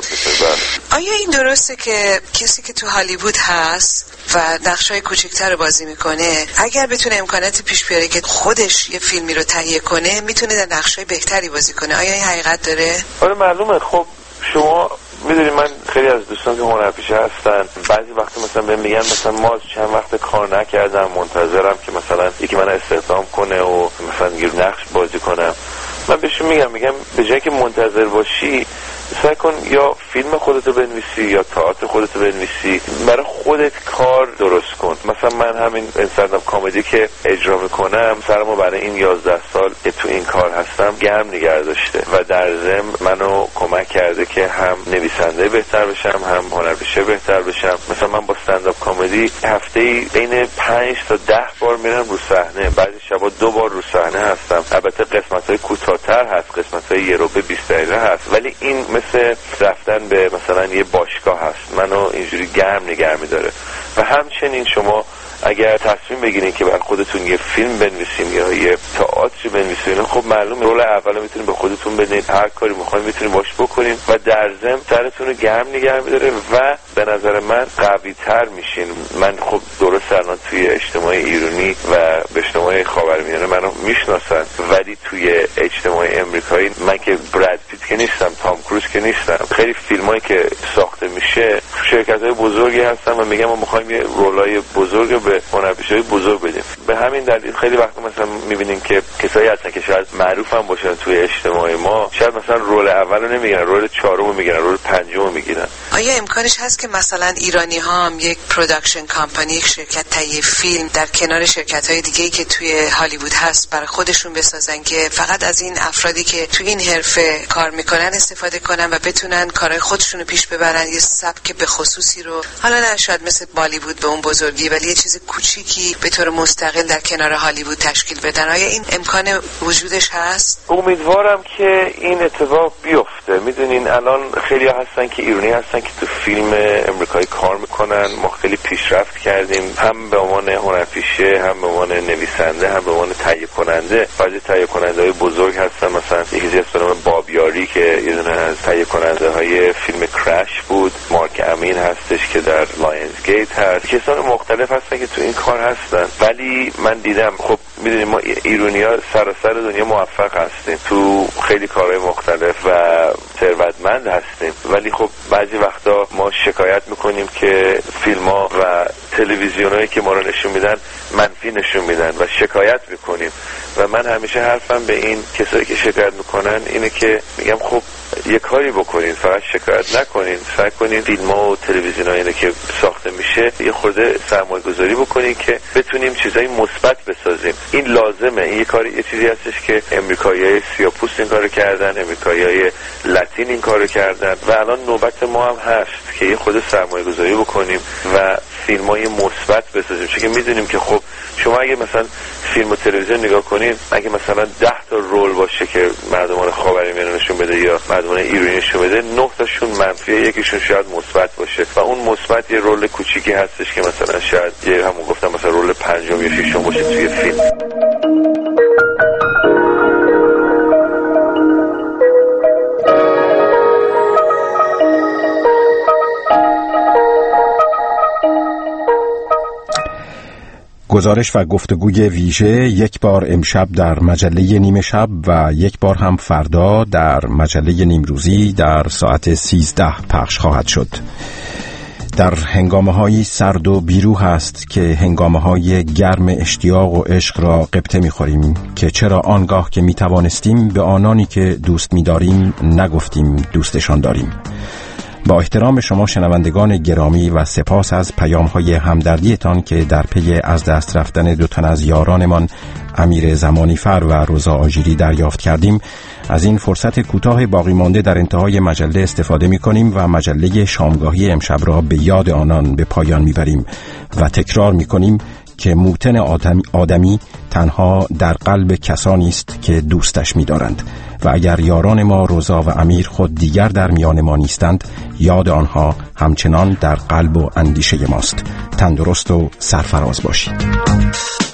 آیا این درسته که کسی که تو هالیوود هست و نقشای کوچکتر رو بازی میکنه اگر بتونه امکاناتی پیش بیاره که خودش یه فیلمی رو تهیه کنه میتونه در نقشای بهتری بازی کنه؟ آیا این حقیقت داره؟ آره معلومه. خب شما میدونید من خیلی از دوستان که هنرپیشه هستن بعضی وقتا مثلا بهم میگن مثلا ما چند وقت کار نکردم منتظرم که مثلا یکی من استخدام کنه و مثلا یه نقش بازی کنم. من بهشون میگم به جایی که منتظر باشی سعی کن یا فیلم خودتو بنویسی یا تئاتر خودتو بنویسی، برای خودت کار درست کن. مثلا من همین استندآپ کمدی که اجرا میکنم سرمو برای این 11 سال که تو این کار هستم گرم نگه داشته و در ضمن منو کمک کرده که هم نویسنده بهتر بشم هم هنرپیشه بهتر بشم. مثلا من با استندآپ کمدی هفته‌ای بین 5 تا 10 بار میرم رو صحنه، بعضی شبا 2 بار رو صحنه هستم. البته قسمت‌های کوتاه‌تر هست، قسمت‌های 1 روبه 20 دقیقه هست، ولی این مثل رفتن به مثلا یه باشگاه هست، منو اینجوری گرم نگه می‌داره. و همچنین شما اگر تصمیم بگیرین که بر خودتون یه فیلم بنویسین یا یه تئاتر بنویسین، خب معلومه رول اولو میتونین به خودتون بدین، هر کاری میخواین میتونین باش بکنین و در ضمن سرتون رو گرم نگه می‌داره و به نظر من قوی‌تر میشین. من خب درست الان توی اجتماع ایرانی و به اجتماع خاورمیانه منو میشناسن، ولی توی اجتماع امریکایی من که براد پیت که نیستم، تام کروز که نیستم، خیلی فیلمایی که ساخته میشه شرکت‌های بزرگی هستن و میگم ما می‌خوایم یه رولای بزرگ به هنرپیشه‌های بزرگ بدیم. به همین دلیل خیلی وقت مثلا می‌بینیم که کسایی هستن که شاید معروف هم باشن توی اجتماع ما، شاید مثلا رول اولو نمیگیرن، رول چهارمو میگیرن، رول پنجمو میگیرن. آیا امکانش هست که مثلا ایرانی‌ها هم یک پروداکشن کمپانی، یک شرکت تهیه فیلم در کنار شرکت‌های دیگه‌ای که توی هالیوود هست برای خودشون بسازن که فقط از این افرادی که توی این حرفه کار میکنن استفاده کنن و بتونن کارهای خودشون رو پیش ببرن، یه سبک به خصوصی رو، حالا نه شاید مثل بالیوود به اون بزرگی، ولی یه چیز کوچیکی به طور مستقل در کنار هالیوود تشکیل بدن؟ آیا این امکان وجودش هست؟ امیدوارم که این اتفاق بیفته. میدونین الان خیلی هستن که ایرانی هستن که تو فیلم امریکایی کار میکنن. ما خیلی پیشرفت کردیم، هم به عنوان هنرپیشه، هم به عنوان نویسنده، هم به عنوان تهیه کننده. بعضی تهیه کننده‌های بزرگ هستن، مثلا یکی از به نام بابیاری که یه دونه از تهیه کننده‌های فیلم کرش بود، مارک امین هستش که در لایونز گیت هست. کسان مختلف هستن که تو این کار هستن، ولی من دیدم خب میدونیم ما ایرانی‌ها سراسر دنیا موفق هستیم تو خیلی کارهای مختلف و ثروتمند هستیم، ولی خب بعضی وقتا ما شکایت میکنیم که فیلم‌ها و تلویزیونایی که ما رو نشون میدن منفی نشون میدن و شکایت میکنیم. و من همیشه حرفم به این کسایی که شکایت میکنن اینه که میگم خب یه کاری بکنین، فقط شکایت نکنین، سعی کنین فیلم‌ها و تلویزیونایی که ساخته میشه یه خورده سرمایه‌گذاری بکنین که بتونیم چیزای مثبت بسازیم. این لازمه، این یه چیزی هستش که امریکایی‌های سیاه‌پوست این کارو کردن، امریکایی‌های لاتین این کارو کردن و الان نوبت ما هم هست که یه خورده سرمایه‌گذاری بکنیم و فیلم‌های مثبت بسازیم. چون که میدونیم که خب شما اگه مثلا فیلم و تلویزیون نگاه کنید، اگه مثلا 10 تا رول باشه که مردمان خاورمیانه نشون بده یا مردمان ایرانی نشون بده، 9 تاشون منفیه، یکیشون شاید مثبت باشه و اون مثبت یه رول کوچیکی هستش که مثلا شاید یه همون گفتم مثلا رول 5 یا 6 باشه توی فیلم. گزارش و گفتگوی ویژه یک بار امشب در مجله نیمه شب و یک بار هم فردا در مجله نیمروزی در ساعت 13 پخش خواهد شد. در هنگامه‌های سرد و بیروح است که هنگامه‌های گرم اشتیاق و عشق را غبطه می‌خوریم که چرا آنگاه که می‌توانستیم به آنانی که دوست می‌داریم نگفتیم دوستشان داریم. با احترام شما شنوندگان گرامی و سپاس از پیام‌های همدردیتان که در پی از دست رفتن 2 تن از یارانمان امیر زمانیفر و روزا آژیری دریافت کردیم، از این فرصت کوتاه باقی مانده در انتهای مجله استفاده می‌کنیم و مجله شامگاهی امشب را به یاد آنان به پایان می‌بریم و تکرار می‌کنیم که موتن آدمی تنها در قلب کسانی است که دوستش می‌دارند و اگر یاران ما روزا و امیر خود دیگر در میان ما نیستند، یاد آنها همچنان در قلب و اندیشه ماست. تندرست و سرفراز باشید.